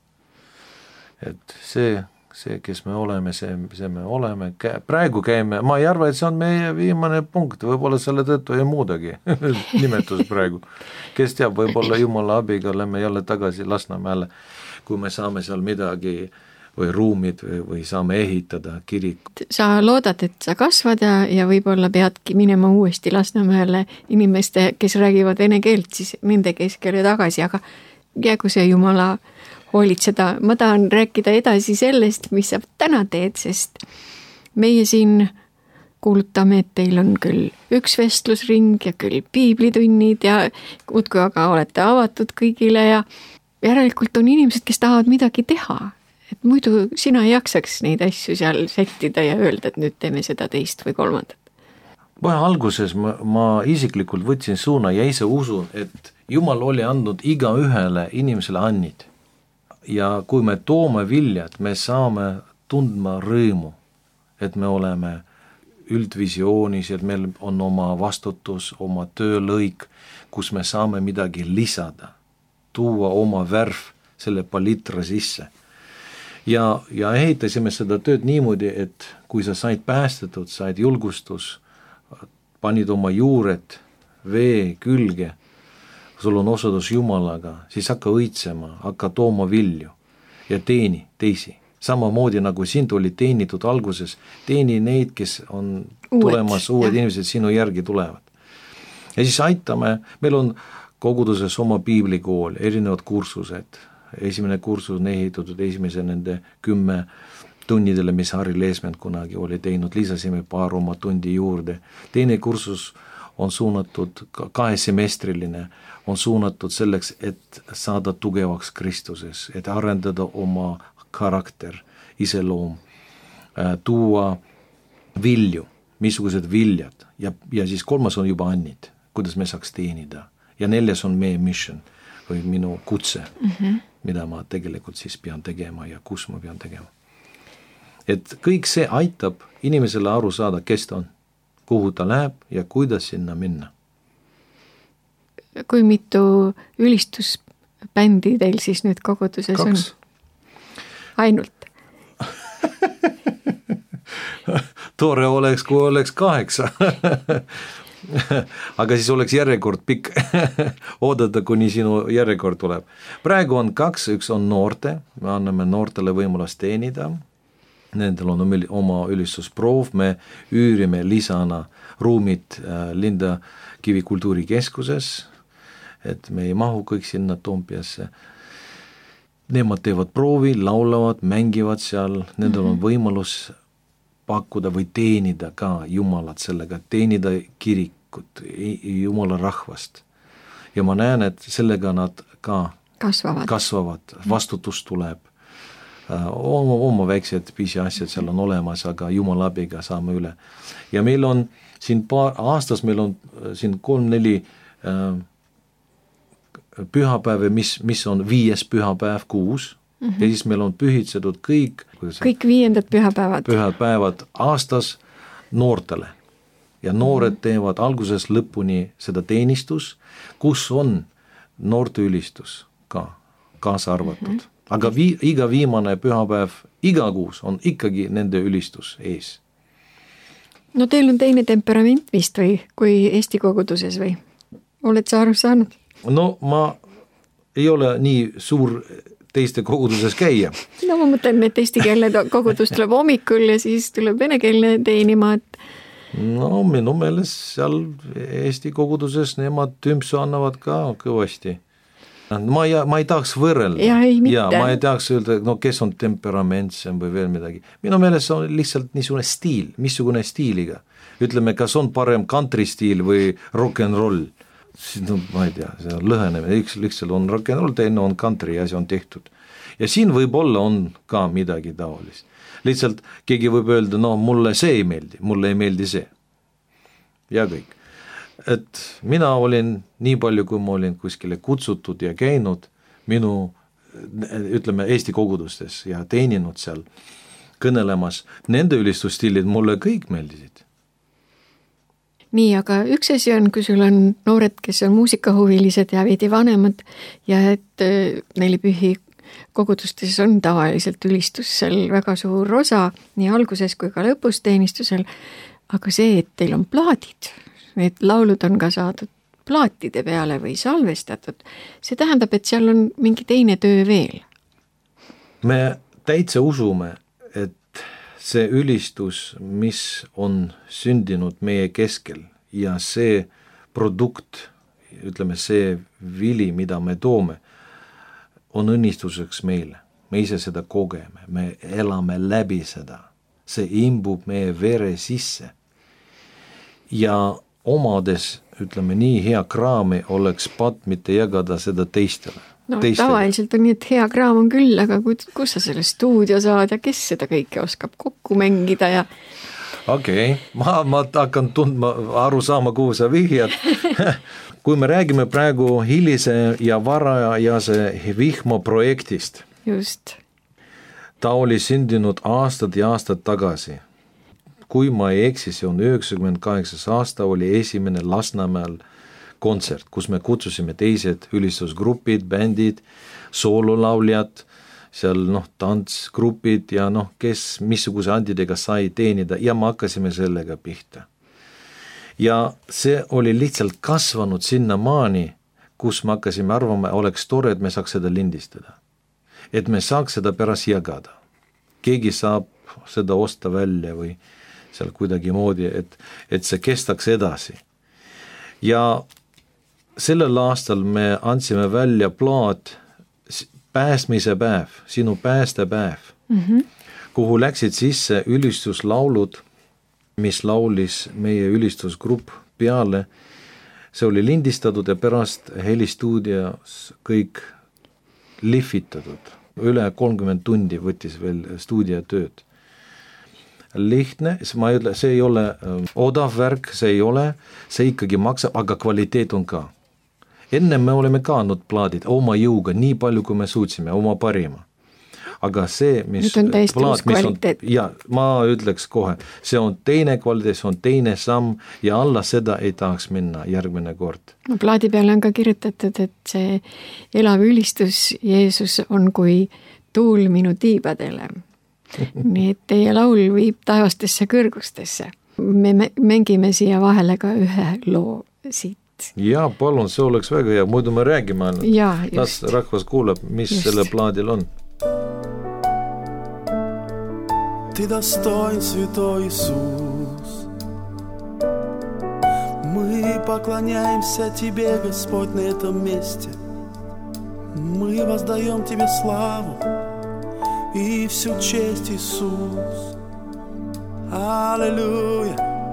Et see, kes me oleme, see me oleme. Praegu käime, ma ei arva, et see on meie viimane punkt, võib-olla selle tõttu ei muudagi nimetus praegu. Kes teab, võib-olla Jumala abiga lähme jälle tagasi Lasnamäele, kui me saame seal midagi või ruumid või saame ehitada kirik. Sa loodad, et sa kasvad ja võib-olla peadki minema uuesti Lasnamäele inimeste, kes räägivad vene keelt, siis nende keskele tagasi, aga jäägu see Jumala hoolitseda. Ma tahan rääkida edasi sellest, mis sa täna teed, sest meie siin kuulutame, et teil on küll üks vestlusring ja küll piiblitunnid ja muudkui aga olete avatud kõigile ja järelikult on inimesed, kes tahavad midagi teha. Et muidu sina ei jaksaks neid asju seal sättida ja öelda, et nüüd teeme seda teist või kolmandat. Kohe alguses ma isiklikult võtsin suuna ja ise usun, et Jumal oli andnud iga ühele inimesele annid. Ja kui me toome viljad, me saame tundma rõõmu, et me oleme üldvisioonis, et meil on oma vastutus, oma töölõik, kus me saame midagi lisada, tuua oma värv selle palitra sisse. Ja ehitasime seda tööd niimoodi, et kui sa said päästetud, said julgustus, panid oma juured vee külge, sul on osadus Jumalaga, siis hakka õitsema, hakka tooma vilju ja teeni teisi. Samamoodi nagu sind oli teenitud alguses, teeni neid, kes on tulemas, uued inimesed sinu järgi tulevad. Ja siis aitame, meil on koguduses oma piiblikool, erinevad kursused. Esimene kursus on ehitatud esimese nende 10 tunnidele, mis Harri Leesment kunagi oli teinud, lisasime paar oma tundi juurde. Teine kursus on suunatud 2-semestriline, on suunatud selleks, et saada tugevaks Kristuses, et arendada oma karakter, iseloom, tuua vilju, missugused viljad ja siis 3. on juba annid, kuidas me saaks teenida ja 4. on meie mission või minu kutse, mida ma tegelikult siis pean tegema ja kus ma pean tegema. Et kõik see aitab inimesele aru saada, kes ta on, kuhu ta läheb ja kuidas sinna minna. Kui mitu ülistusbändi teil siis nüüd koguduses 2. on? Ainult? Tore oleks, kui oleks 8. Aga siis oleks järjekord pikk. Oodata, kuni sinu järjekord tuleb. Praegu on 2, üks on noorte, me anname noortele võimalust teenida. Nendel on oma ülistusproov, me üürime lisana ruumid Linda Kivi kultuurikeskuses, et me ei mahu kõik sinna Toompeasse. Nemad teevad proovi, laulavad, mängivad seal, nendel on võimalus pakkuda või teenida ka Jumalat sellega, teenida kirikut, Jumala rahvast. Ja ma näen, et sellega nad ka kasvavad, vastutus tuleb. Oma väiksed pisiasjad seal on olemas, aga Jumala abiga saame üle. Ja meil on siin aastas, meil on siin 3-4 pühapäev, mis on 5. pühapäev kuus, ja siis meil on pühitsetud kõik 5. pühapäevad aastas noortele. Ja noored teevad alguses lõpuni seda teenistus, kus on noorte ülistus ka kaasa arvatud. Aga iga viimane pühapäev, iga kuus on ikkagi nende ülistus ees. No teil on teine temperament vist või kui Eesti koguduses või? Oled sa aru saanud? No ma ei ole nii suur teiste koguduses käia. No ma mõtlen, et eestikeelne kogudus tuleb hommikul ja siis tuleb venekeelne teenima. No minu meelest seal Eesti koguduses nemad tümpsu annavad ka kõvasti. Ma ei tahaks võrrelda. Ja ma ei tahaks öelda, no kes on temperamentsem või veel midagi. Minu meelest on lihtsalt niisugune stiil, missugune stiiliga. Ütleme, kas on parem country stiil või rock'n'roll. No, ma ei tea, see on lõhenemine, üks on rock'n'roll, teine on country ja see on tehtud. Ja siin võib-olla on ka midagi taolist. Lihtsalt keegi võib öelda, no mulle see ei meeldi see. Ja kõik. Et mina olin nii palju, kui ma olin kuskile kutsutud ja käinud minu, ütleme, Eesti kogudustes ja teeninud seal kõnelemas, nende ülistusstiilid mulle kõik meeldisid. nii, aga üks asi on, kui sul on noored, kes on muusikahuvilised ja veidi vanemad ja et nelipühi kogudustes on tavaliselt ülistus seal väga suur osa, nii alguses kui ka lõpus teenistusel, aga see, et teil on plaadid, need laulud on ka saadud plaatide peale või salvestatud, see tähendab, et seal on mingi teine töö veel. Me täitsa usume, et see ülistus, mis on sündinud meie keskel ja see produkt, ütleme see vili, mida me toome, on õnnistuseks meile. Me ise seda kogeme, me elame läbi seda. See imbub meie vere sisse. Ja omades, ütleme nii, hea kraami oleks patt mitte jagada seda teistele. No tavaliselt on nii, et hea kraam on küll, aga kus sa selle stuudio saad ja kes seda kõike oskab kokku mängida ja... Okei, ma hakkan tundma, aru saama, kuhu sa vihjad. Kui me räägime praegu hilise ja varajase vihma projektist. Just. Ta oli sündinud aastad ja aastad tagasi. Kui ma ei eksi, see on 98 aasta, oli esimene Lasnamäel kontsert, kus me kutsusime teised ülistusgrupid, bändid, soololauljad, seal tantsgrupid ja kes missuguse andidega sai teenida ja me hakkasime sellega pihta. Ja see oli lihtsalt kasvanud sinna maani, kus me hakkasime arvama, oleks tore, et me saaks seda lindistada. Et me saaks seda pärast jagada. Keegi saab seda osta välja või seal kuidagi moodi, et see kestaks edasi. Ja sellel aastal me andsime välja plaat Päästmise päev, sinu päästepäev, kuhu läksid sisse ülistuslaulud, mis laulis meie ülistusgrupp peale. See oli lindistatud ja pärast helistuudios kõik lihvitatud. Üle 30 tundi võttis veel stuudiotööd. Lihtne, ma ei ütle, see ei ole odav värk, see ei ole, see ikkagi maksab, aga kvaliteet on ka. Enne me oleme ka andnud plaadid oma jõuga, nii palju kui me suutsime, oma parima. Aga see, mis on plaat, mis on, ja ma ütleks kohe, see on teine kvaliteet, see on teine samm ja alla seda ei tahaks minna järgmine kord. No, plaadi peale on ka kirjutatud, et see elav ülistus Jeesus on kui tuul minu tiibadele. Nii et teie laul viib taevastesse kõrgustesse. Me mängime siia vahele ka ühe loo siit. Ja, palun, see oleks väga hea, muidu me räägime ainult. Ja, las rahvas kuuleb, mis just selle plaadil on. Ты достоин, Святой Иисус. Мы поклоняемся Тебе, Господь, на этом месте. Мы воздаем Тебе славу и всю честь, Иисус. Аллилуйя.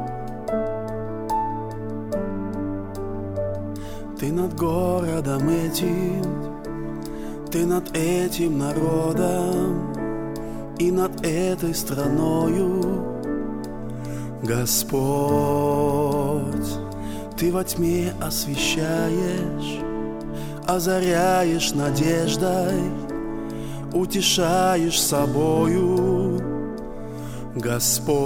Ты над городом этим, Ты над этим народом и над этой страною, Господь. Ты во тьме освещаешь, озаряешь надеждой, утешаешь собою, Господь.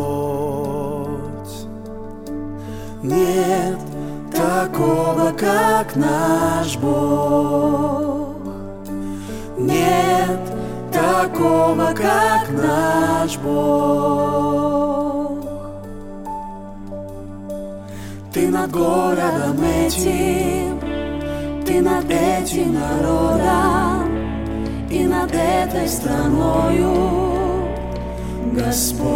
Нет такого, как наш Бог. Нет такого, как наш Бог. Ты над городом этим, Ты над этим народом и над этой страною, Господь.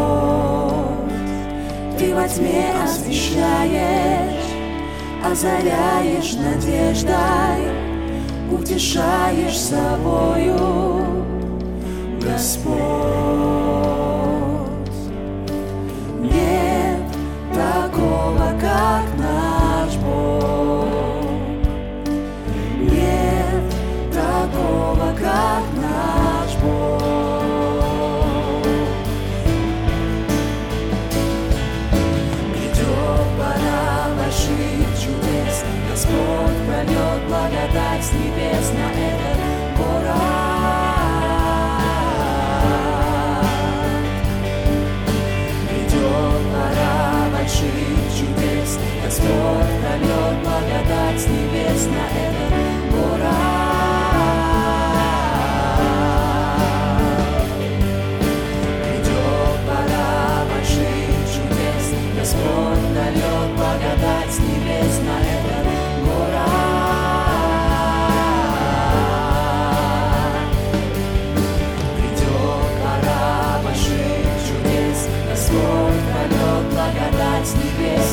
Ты во тьме освещаешь, озаряешь надеждой, утешаешь собою, Господь. Нет такого, как наш Бог. Нет такого, как наш Бог. Придет пора больших чудес, Господь прольет благодать с небес на этот город. Придет пора больших чудес, Господь прольет благодать с небес на этот город. Придет пора больших чудес, Господь прольет благодать с небес на этот город. Придет пора больших чудес, Господь прольет благодать с небес.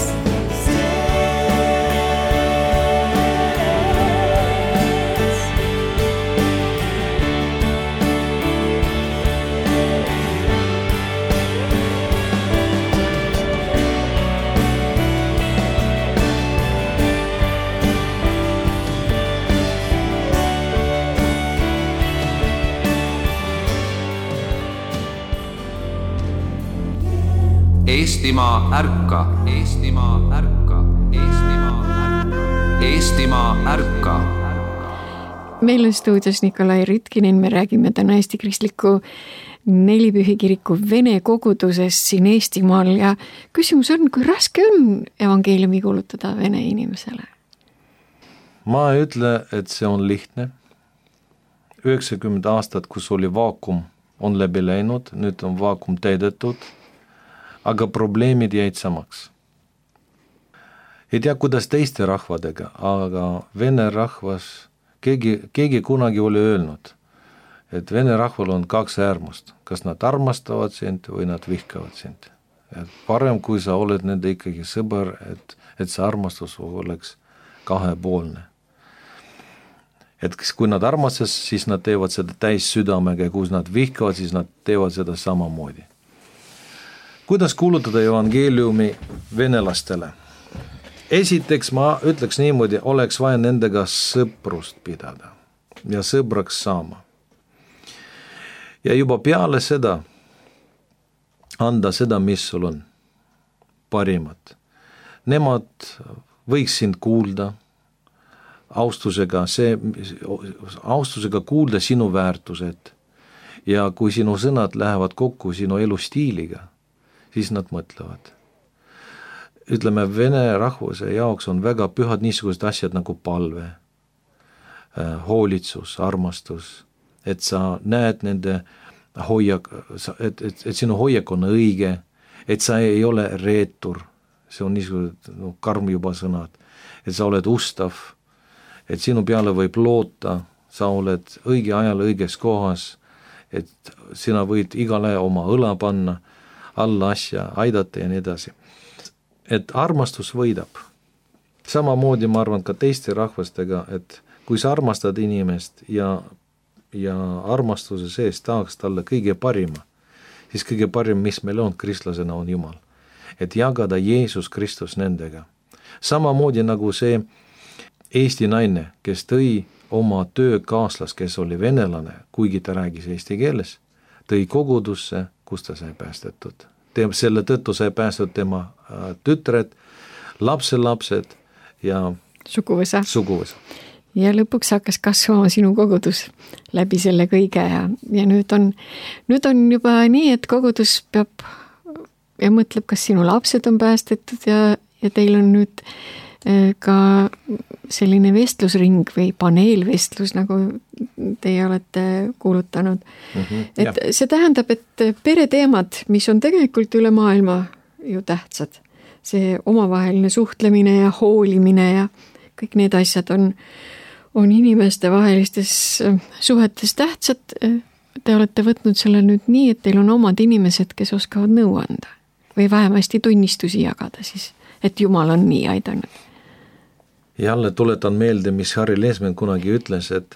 Eestimaa ärka, Eestimaa ärka, Eestimaa ärka, Eestimaa ärka. Meil on stuudios Nikolai Rytkinen, me räägime täna Eesti Kristliku Nelipühi kiriku vene kogudusest siin Eestimaal ja küsimus on, kui raske on evangeeliumi kuulutada vene inimesele? Ma ei ütle, et see on lihtne. 90 aastat, kus oli vaakum, on läbi läinud, nüüd on vaakum täidetud, aga probleemid jäid samaks. Ei tea, kuidas teiste rahvadega, aga vene rahvas, keegi kunagi oli öelnud, et vene rahval on 2 äärmust, kas nad armastavad sind või nad vihkavad sind. Et parem, kui sa oled nende ikkagi sõber, et see armastus oleks kahepoolne. Et kui nad armastas, siis nad teevad seda täis südamega ja kui nad vihkavad, siis nad teevad seda samamoodi. Kuidas kuulutada evangeeliumi venelastele? Esiteks ma ütleks niimoodi, oleks vaja nendega sõprust pidada ja sõbraks saama. Ja juba peale seda anda seda, mis sul on parimat. Nemad võiks sind kuulda austusega kuulda sinu väärtused ja kui sinu sõnad lähevad kokku sinu elustiiliga, siis nad mõtlevad. Ütleme, vene rahvuse jaoks on väga pühad niisugused asjad nagu palve, hoolitsus, armastus, et sa näed nende hoiak, et sinu hoiak on õige, et sa ei ole reetur, see on niisugused karm juba sõnad, et sa oled ustav, et sinu peale võib loota, sa oled õige ajal õiges kohas, et sina võid igale oma õla panna, alla asja aidata ja nii edasi. Et armastus võidab. Samamoodi ma arvan ka teiste rahvastega, et kui sa armastad inimest ja armastuse sees tahaks talle kõige parima, siis kõige parim, mis meil on kristlasena, on Jumal. Et jagada Jeesus Kristus nendega. Samamoodi nagu see Eesti naine, kes tõi oma töökaaslas, kes oli venelane, kuigi ta räägis eesti keeles, tõi kogudusse, kus ta sai päästetud. Selle tõttu sai päästetud tema tütred, lapselapsed ja suguvõsa. Ja lõpuks hakkas kasvama sinu kogudus läbi selle kõige ja nüüd on juba nii, et kogudus peab ja mõtleb, kas sinu lapsed on päästetud ja teil on nüüd ka selline vestlusring või paneelvestlus, nagu teie olete kuulutanud. Et see tähendab, et pereteemad, mis on tegelikult üle maailma ju tähtsad, see omavaheline suhtlemine ja hoolimine ja kõik need asjad on inimeste vahelistes suhetes tähtsad. Te olete võtnud selle nüüd nii, et teil on omad inimesed, kes oskavad nõu anda või vähemasti tunnistusi jagada siis, et Jumal on nii aidanud. Jälle tuletan meelde, mis Harri Leesmann kunagi ütles, et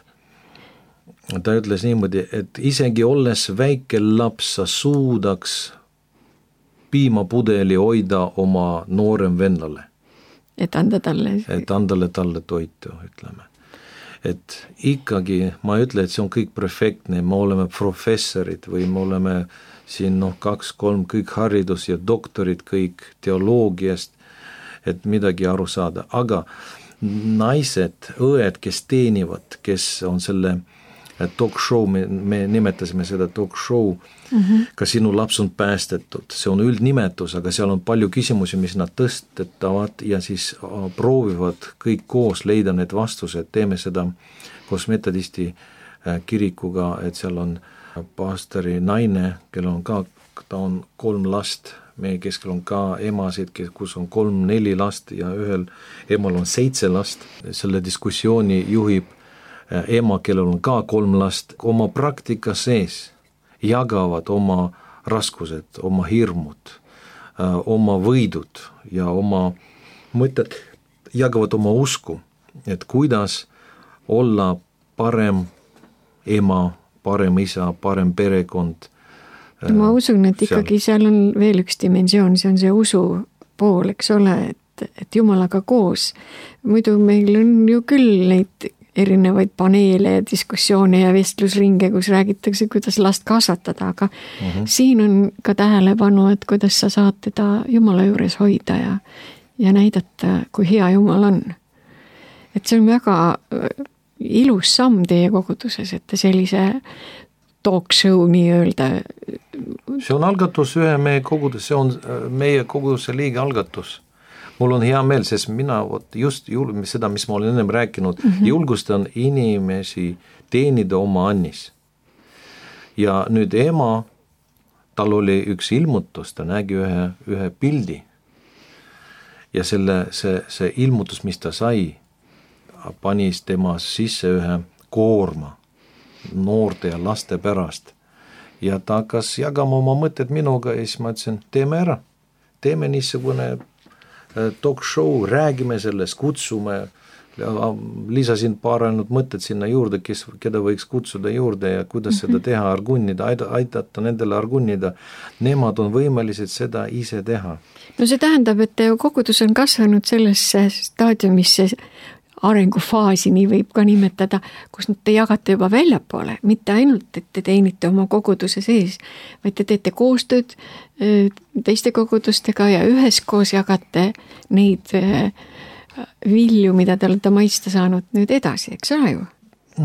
ta ütles niimoodi, et isegi olles väike laps, sa suudaks piimapudeli hoida oma noorem vennale. Et anda talle toitu, ütleme. Et ikkagi, ma ei ütle, et see on kõik perfektne, me oleme professorid või me oleme siin 2-3 kõik haridus ja doktorid kõik teoloogiast, et midagi aru saada, aga naised, õed, kes teenivad, kes on selle talk show, me nimetasime seda talk show, ka sinu laps on päästetud, see on üldnimetus, aga seal on palju küsimusi, mis nad tõstetavad ja siis proovivad kõik koos leida need vastused, teeme seda koos metodisti kirikuga, et seal on pastori naine, kellel on ka, ta on 3 last, meie keskel on ka emasid, kus on 3-4 last ja ühel emal on 7 last. Selle diskussiooni juhib ema, kellel on ka 3 last, oma praktika sees jagavad oma raskused, oma hirmud, oma võidud ja oma mõtted, jagavad oma usku, et kuidas olla parem ema, parem isa, parem perekond. Ma usun, et ikkagi seal on veel üks dimensioon, see on see usu pool, eks ole, et Jumalaga koos. Muidu meil on ju küll neid erinevaid paneele ja diskussioone ja vestlusringe, kus räägitakse, kuidas last kasvatada, aga siin on ka tähelepanu, et kuidas sa saad teda Jumala juures hoida ja näidata, kui hea Jumal on. Et see on väga ilus samm teie koguduses, et te sellise talk show nii öelda. See on algatus ühe meie kogudus, see on meie koguduse liige algatus. Mul on hea meel, sest mina just seda, mis ma olen ennem rääkinud, julgustan inimesi teenida oma annis. Ja nüüd ema, tal oli üks ilmutus, ta nägi ühe pildi. Ja see ilmutus, mis ta sai, panis tema sisse ühe koorma noorte ja laste pärast. Ja ta hakkas jagama oma mõtted minuga ja siis ma ütlesin, teeme ära. Teeme niisugune talk show, räägime sellest, kutsume, lisasin paar ainult mõtted sinna juurde, keda võiks kutsuda juurde ja kuidas seda teha, argunnida, aidata nendele argunnida. Nemad on võimelised seda ise teha. No see tähendab, et kogudus on kasvanud sellesse staadiumisse, arengufaasi, nii võib ka nimetada, kus te jagate juba väljapoole, mitte ainult, et te teenite oma koguduse sees, vaid te teete koostööd teiste kogudustega ja üheskoos jagate neid vilju, mida te olete maista saanud nüüd edasi, eks ole ju?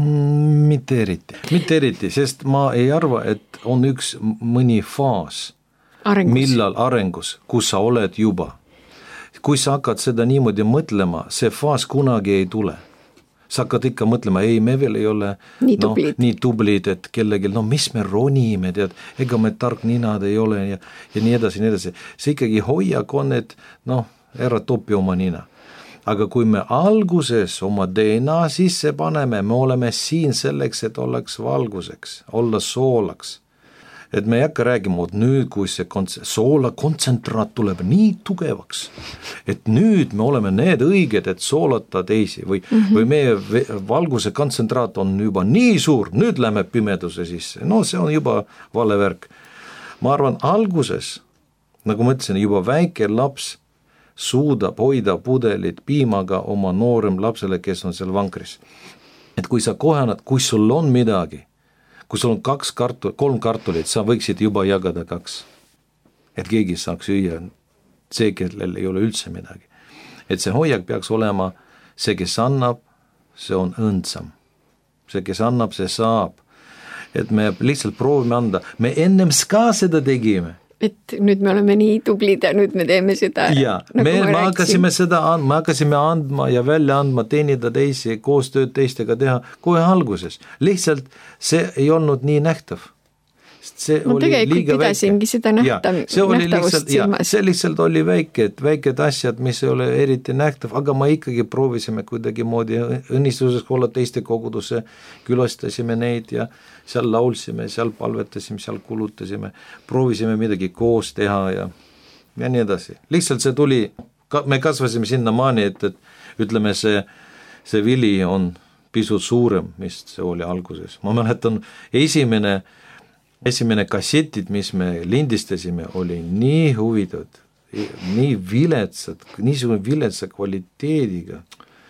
Mitte eriti, sest ma ei arva, et on üks mõni faas, millal arengus, kus sa oled juba. Kui sa hakkad seda niimoodi mõtlema, see faas kunagi ei tule. Sa hakkad ikka mõtlema, ei, me veel ei ole nii tublid, et kellegi, mis me ronime, tead, ega me tark ninad ei ole ja nii edasi, nii edasi. See ikkagi hoiak on, et ära topi oma nina. Aga kui me alguses oma DNA sisse paneme, me oleme siin selleks, et oleks valguseks, olla soolaks. Et me ei hakka räägima, et nüüd, kui see soola kontsentraat tuleb nii tugevaks, et nüüd me oleme need õiged, et soolata teisi või meie valguse kontsentraat on juba nii suur, nüüd lähme pimeduse sisse. No see on juba vale värk. Ma arvan, alguses, nagu ma ütlesin, juba väike laps suudab hoida pudelit piimaga oma noorem lapsele, kes on seal vankris. Et kui sa kohenad, kui sul on midagi, kui sul on 3 kartulit, sa võiksid juba jagada 2. Et keegi saaks süüa, see, kellel ei ole üldse midagi. Et see hoiak peaks olema, see, kes annab, see on õndsam. See, kes annab, see saab. Et me lihtsalt proovime anda. Me ennem ka seda tegime. Et nüüd me oleme nii tublid ja nüüd me teeme seda. Ja, me hakkasime andma ja välja andma, teenida teisi, koostööd teistega teha kohe alguses. Lihtsalt see ei olnud nii nähtav. Ma tegelikult pidasingi seda nähtavust silmas. See lihtsalt oli väiked asjad, mis ei ole eriti nähtav, aga ma ikkagi proovisime kuidagi moodi õnnistuses olla teiste kogudusse, külastasime neid ja seal laulsime, seal palvetasime, seal kulutasime, proovisime midagi koos teha ja nii edasi. Lihtsalt see tuli, me kasvasime sinna maani, et ütleme see vili on pisut suurem, mis see oli alguses. Ma mäletan, esimene kassetid, mis me lindistasime, oli nii huvitav, nii viletsad, niisugune viletsa kvaliteediga.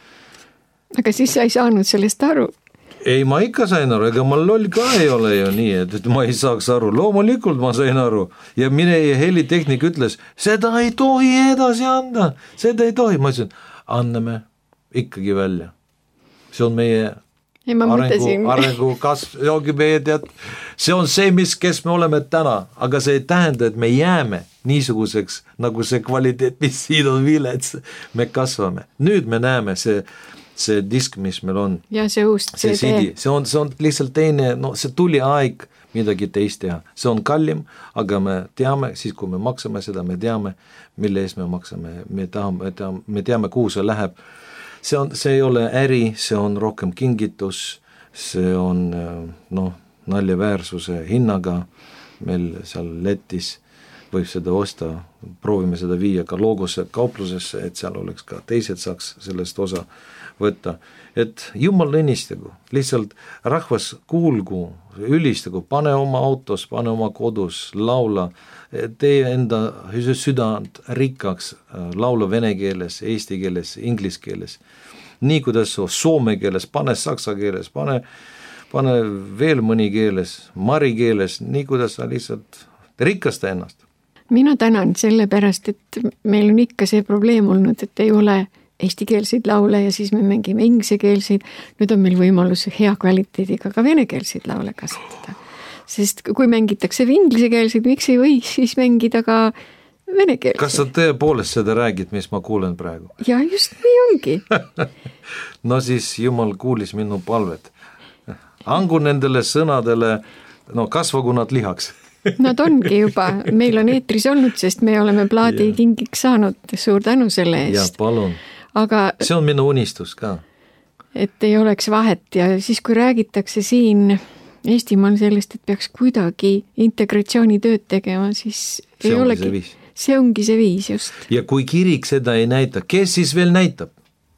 Aga siis sa ei saanud sellest aru? Ei, ma ikka sain aru, ega ma loll ka ei ole ju nii, et ma ei saaks aru. Loomulikult ma sain aru. Ja mine helitehnik ütles, seda ei tohi edasi anda, seda ei tohi. Ma ütlesin, anname ikkagi välja. See on meie Ei, ma mõtlesin. arengu kasv, see on see, kes me oleme täna, aga see ei tähenda, et me jääme niisuguseks, nagu see kvaliteet, mis siin on vilets, me kasvame. Nüüd me näeme see disk, mis meil on. Ja see uus CD. See on lihtsalt teine, see tuli aeg midagi teist teha. See on kallim, aga me teame, siis kui me maksame seda, me teame, mille eest me maksame, me teame, kuhu see läheb. See ei ole äri, see on rohkem kingitus, see on naljaväärsuse hinnaga, meil seal Lätis võib seda osta, proovime seda viia ka Logosse kauplusesse, et seal oleks ka teised saaks sellest osa võtta, et jumal õnnistagu, lihtsalt rahvas kuulgu, ülistagu, pane oma autos, pane oma kodus, laula, tee enda südant rikkaks, laula vene keeles, eesti keeles, inglise keeles, nii kuidas soome keeles, pane saksa keeles, pane veel mõni keeles, mari keeles, nii kuidas sa lihtsalt rikasta ennast. Mina tänan selle pärast, et meil on ikka see probleem olnud, et ei ole eestikeelseid laule ja siis me mängime ingliskeelseid. Nüüd on meil võimalus hea kvaliteediga ka venekeelseid laule kasutada. Sest kui mängitakse ingliskeelseid, miks ei võiks siis mängida ka venekeelseid? Kas sa tõepoolest seda räägid, mis ma kuulen praegu? Ja just nii ongi. No siis Jumal kuulis minu palvet. Angu nendele sõnadele, kasvagu nad lihaks. Nad ongi juba, meil on eetris olnud, sest me oleme plaadi kingiks saanud, suur tänu selle eest. Ja palun, aga, see on minu unistus ka. Et ei oleks vahet ja siis kui räägitakse siin Eestimaal sellest, et peaks kuidagi integratsioonitööd tegema, siis see ei olegi, see ongi see viis just. Ja kui kirik seda ei näita, kes siis veel näitab?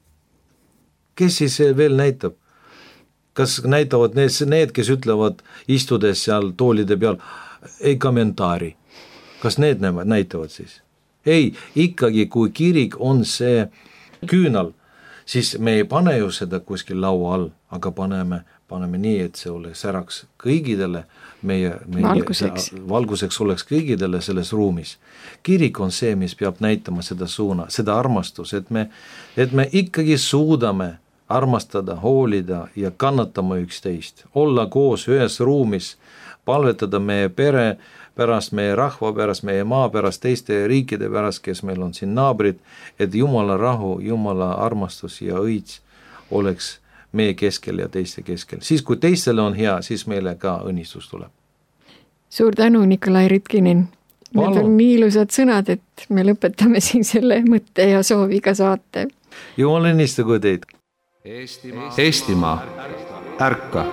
Kes siis veel näitab? Kas näitavad need, kes ütlevad istudes seal toolide peal, ei kommentaari. Kas need näitavad siis? Ei, ikkagi kui kirik on see küünal, siis me ei pane ju seda kuskil laua all, aga paneme nii, et see ole säraks kõigidele, meie valguseks oleks kõigidele selles ruumis. Kirik on see, mis peab näitama seda suuna, seda armastus, et me ikkagi suudame armastada, hoolida ja kannatama üksteist, olla koos ühes ruumis, palvetada meie pere pärast, meie rahva pärast, meie maa pärast, teiste riikide pärast, kes meil on siin naabrid, et Jumala rahu, Jumala armastus ja õits oleks meie keskel ja teiste keskel. Siis kui teistele on hea, siis meile ka õnnistus tuleb. Suur tänu, Nikolai Rytkinen. Need on nii ilusad sõnad, et me lõpetame siin selle mõtte ja sooviga saate. Jumal õnnistagu teid. Eestimaa, ärka.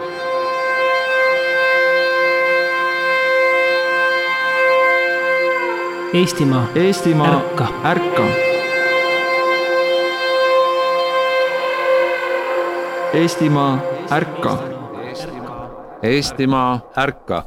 Eestimaa, ärka. Eestimaa, ärka. Eestimaa, ärka.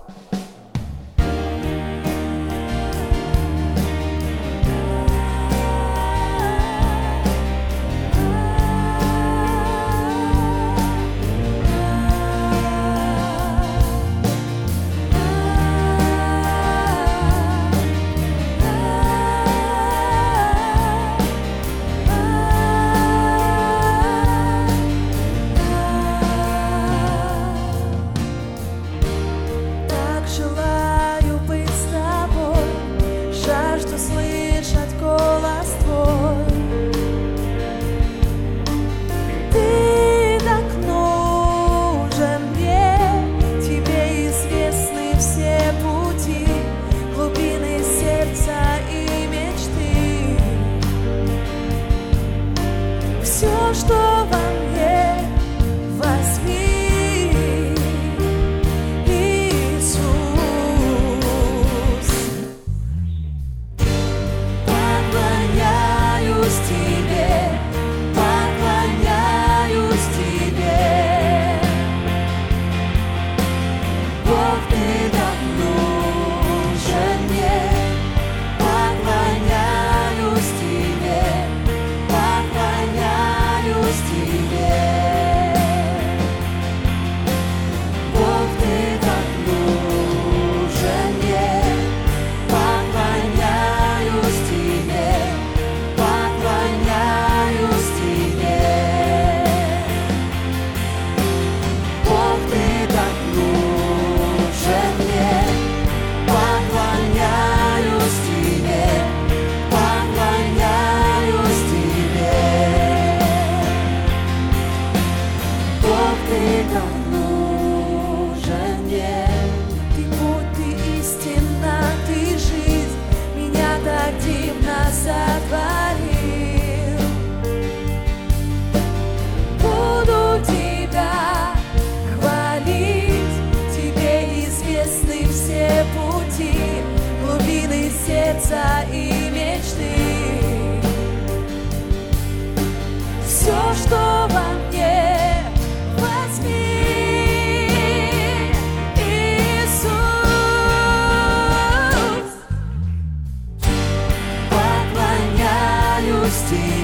see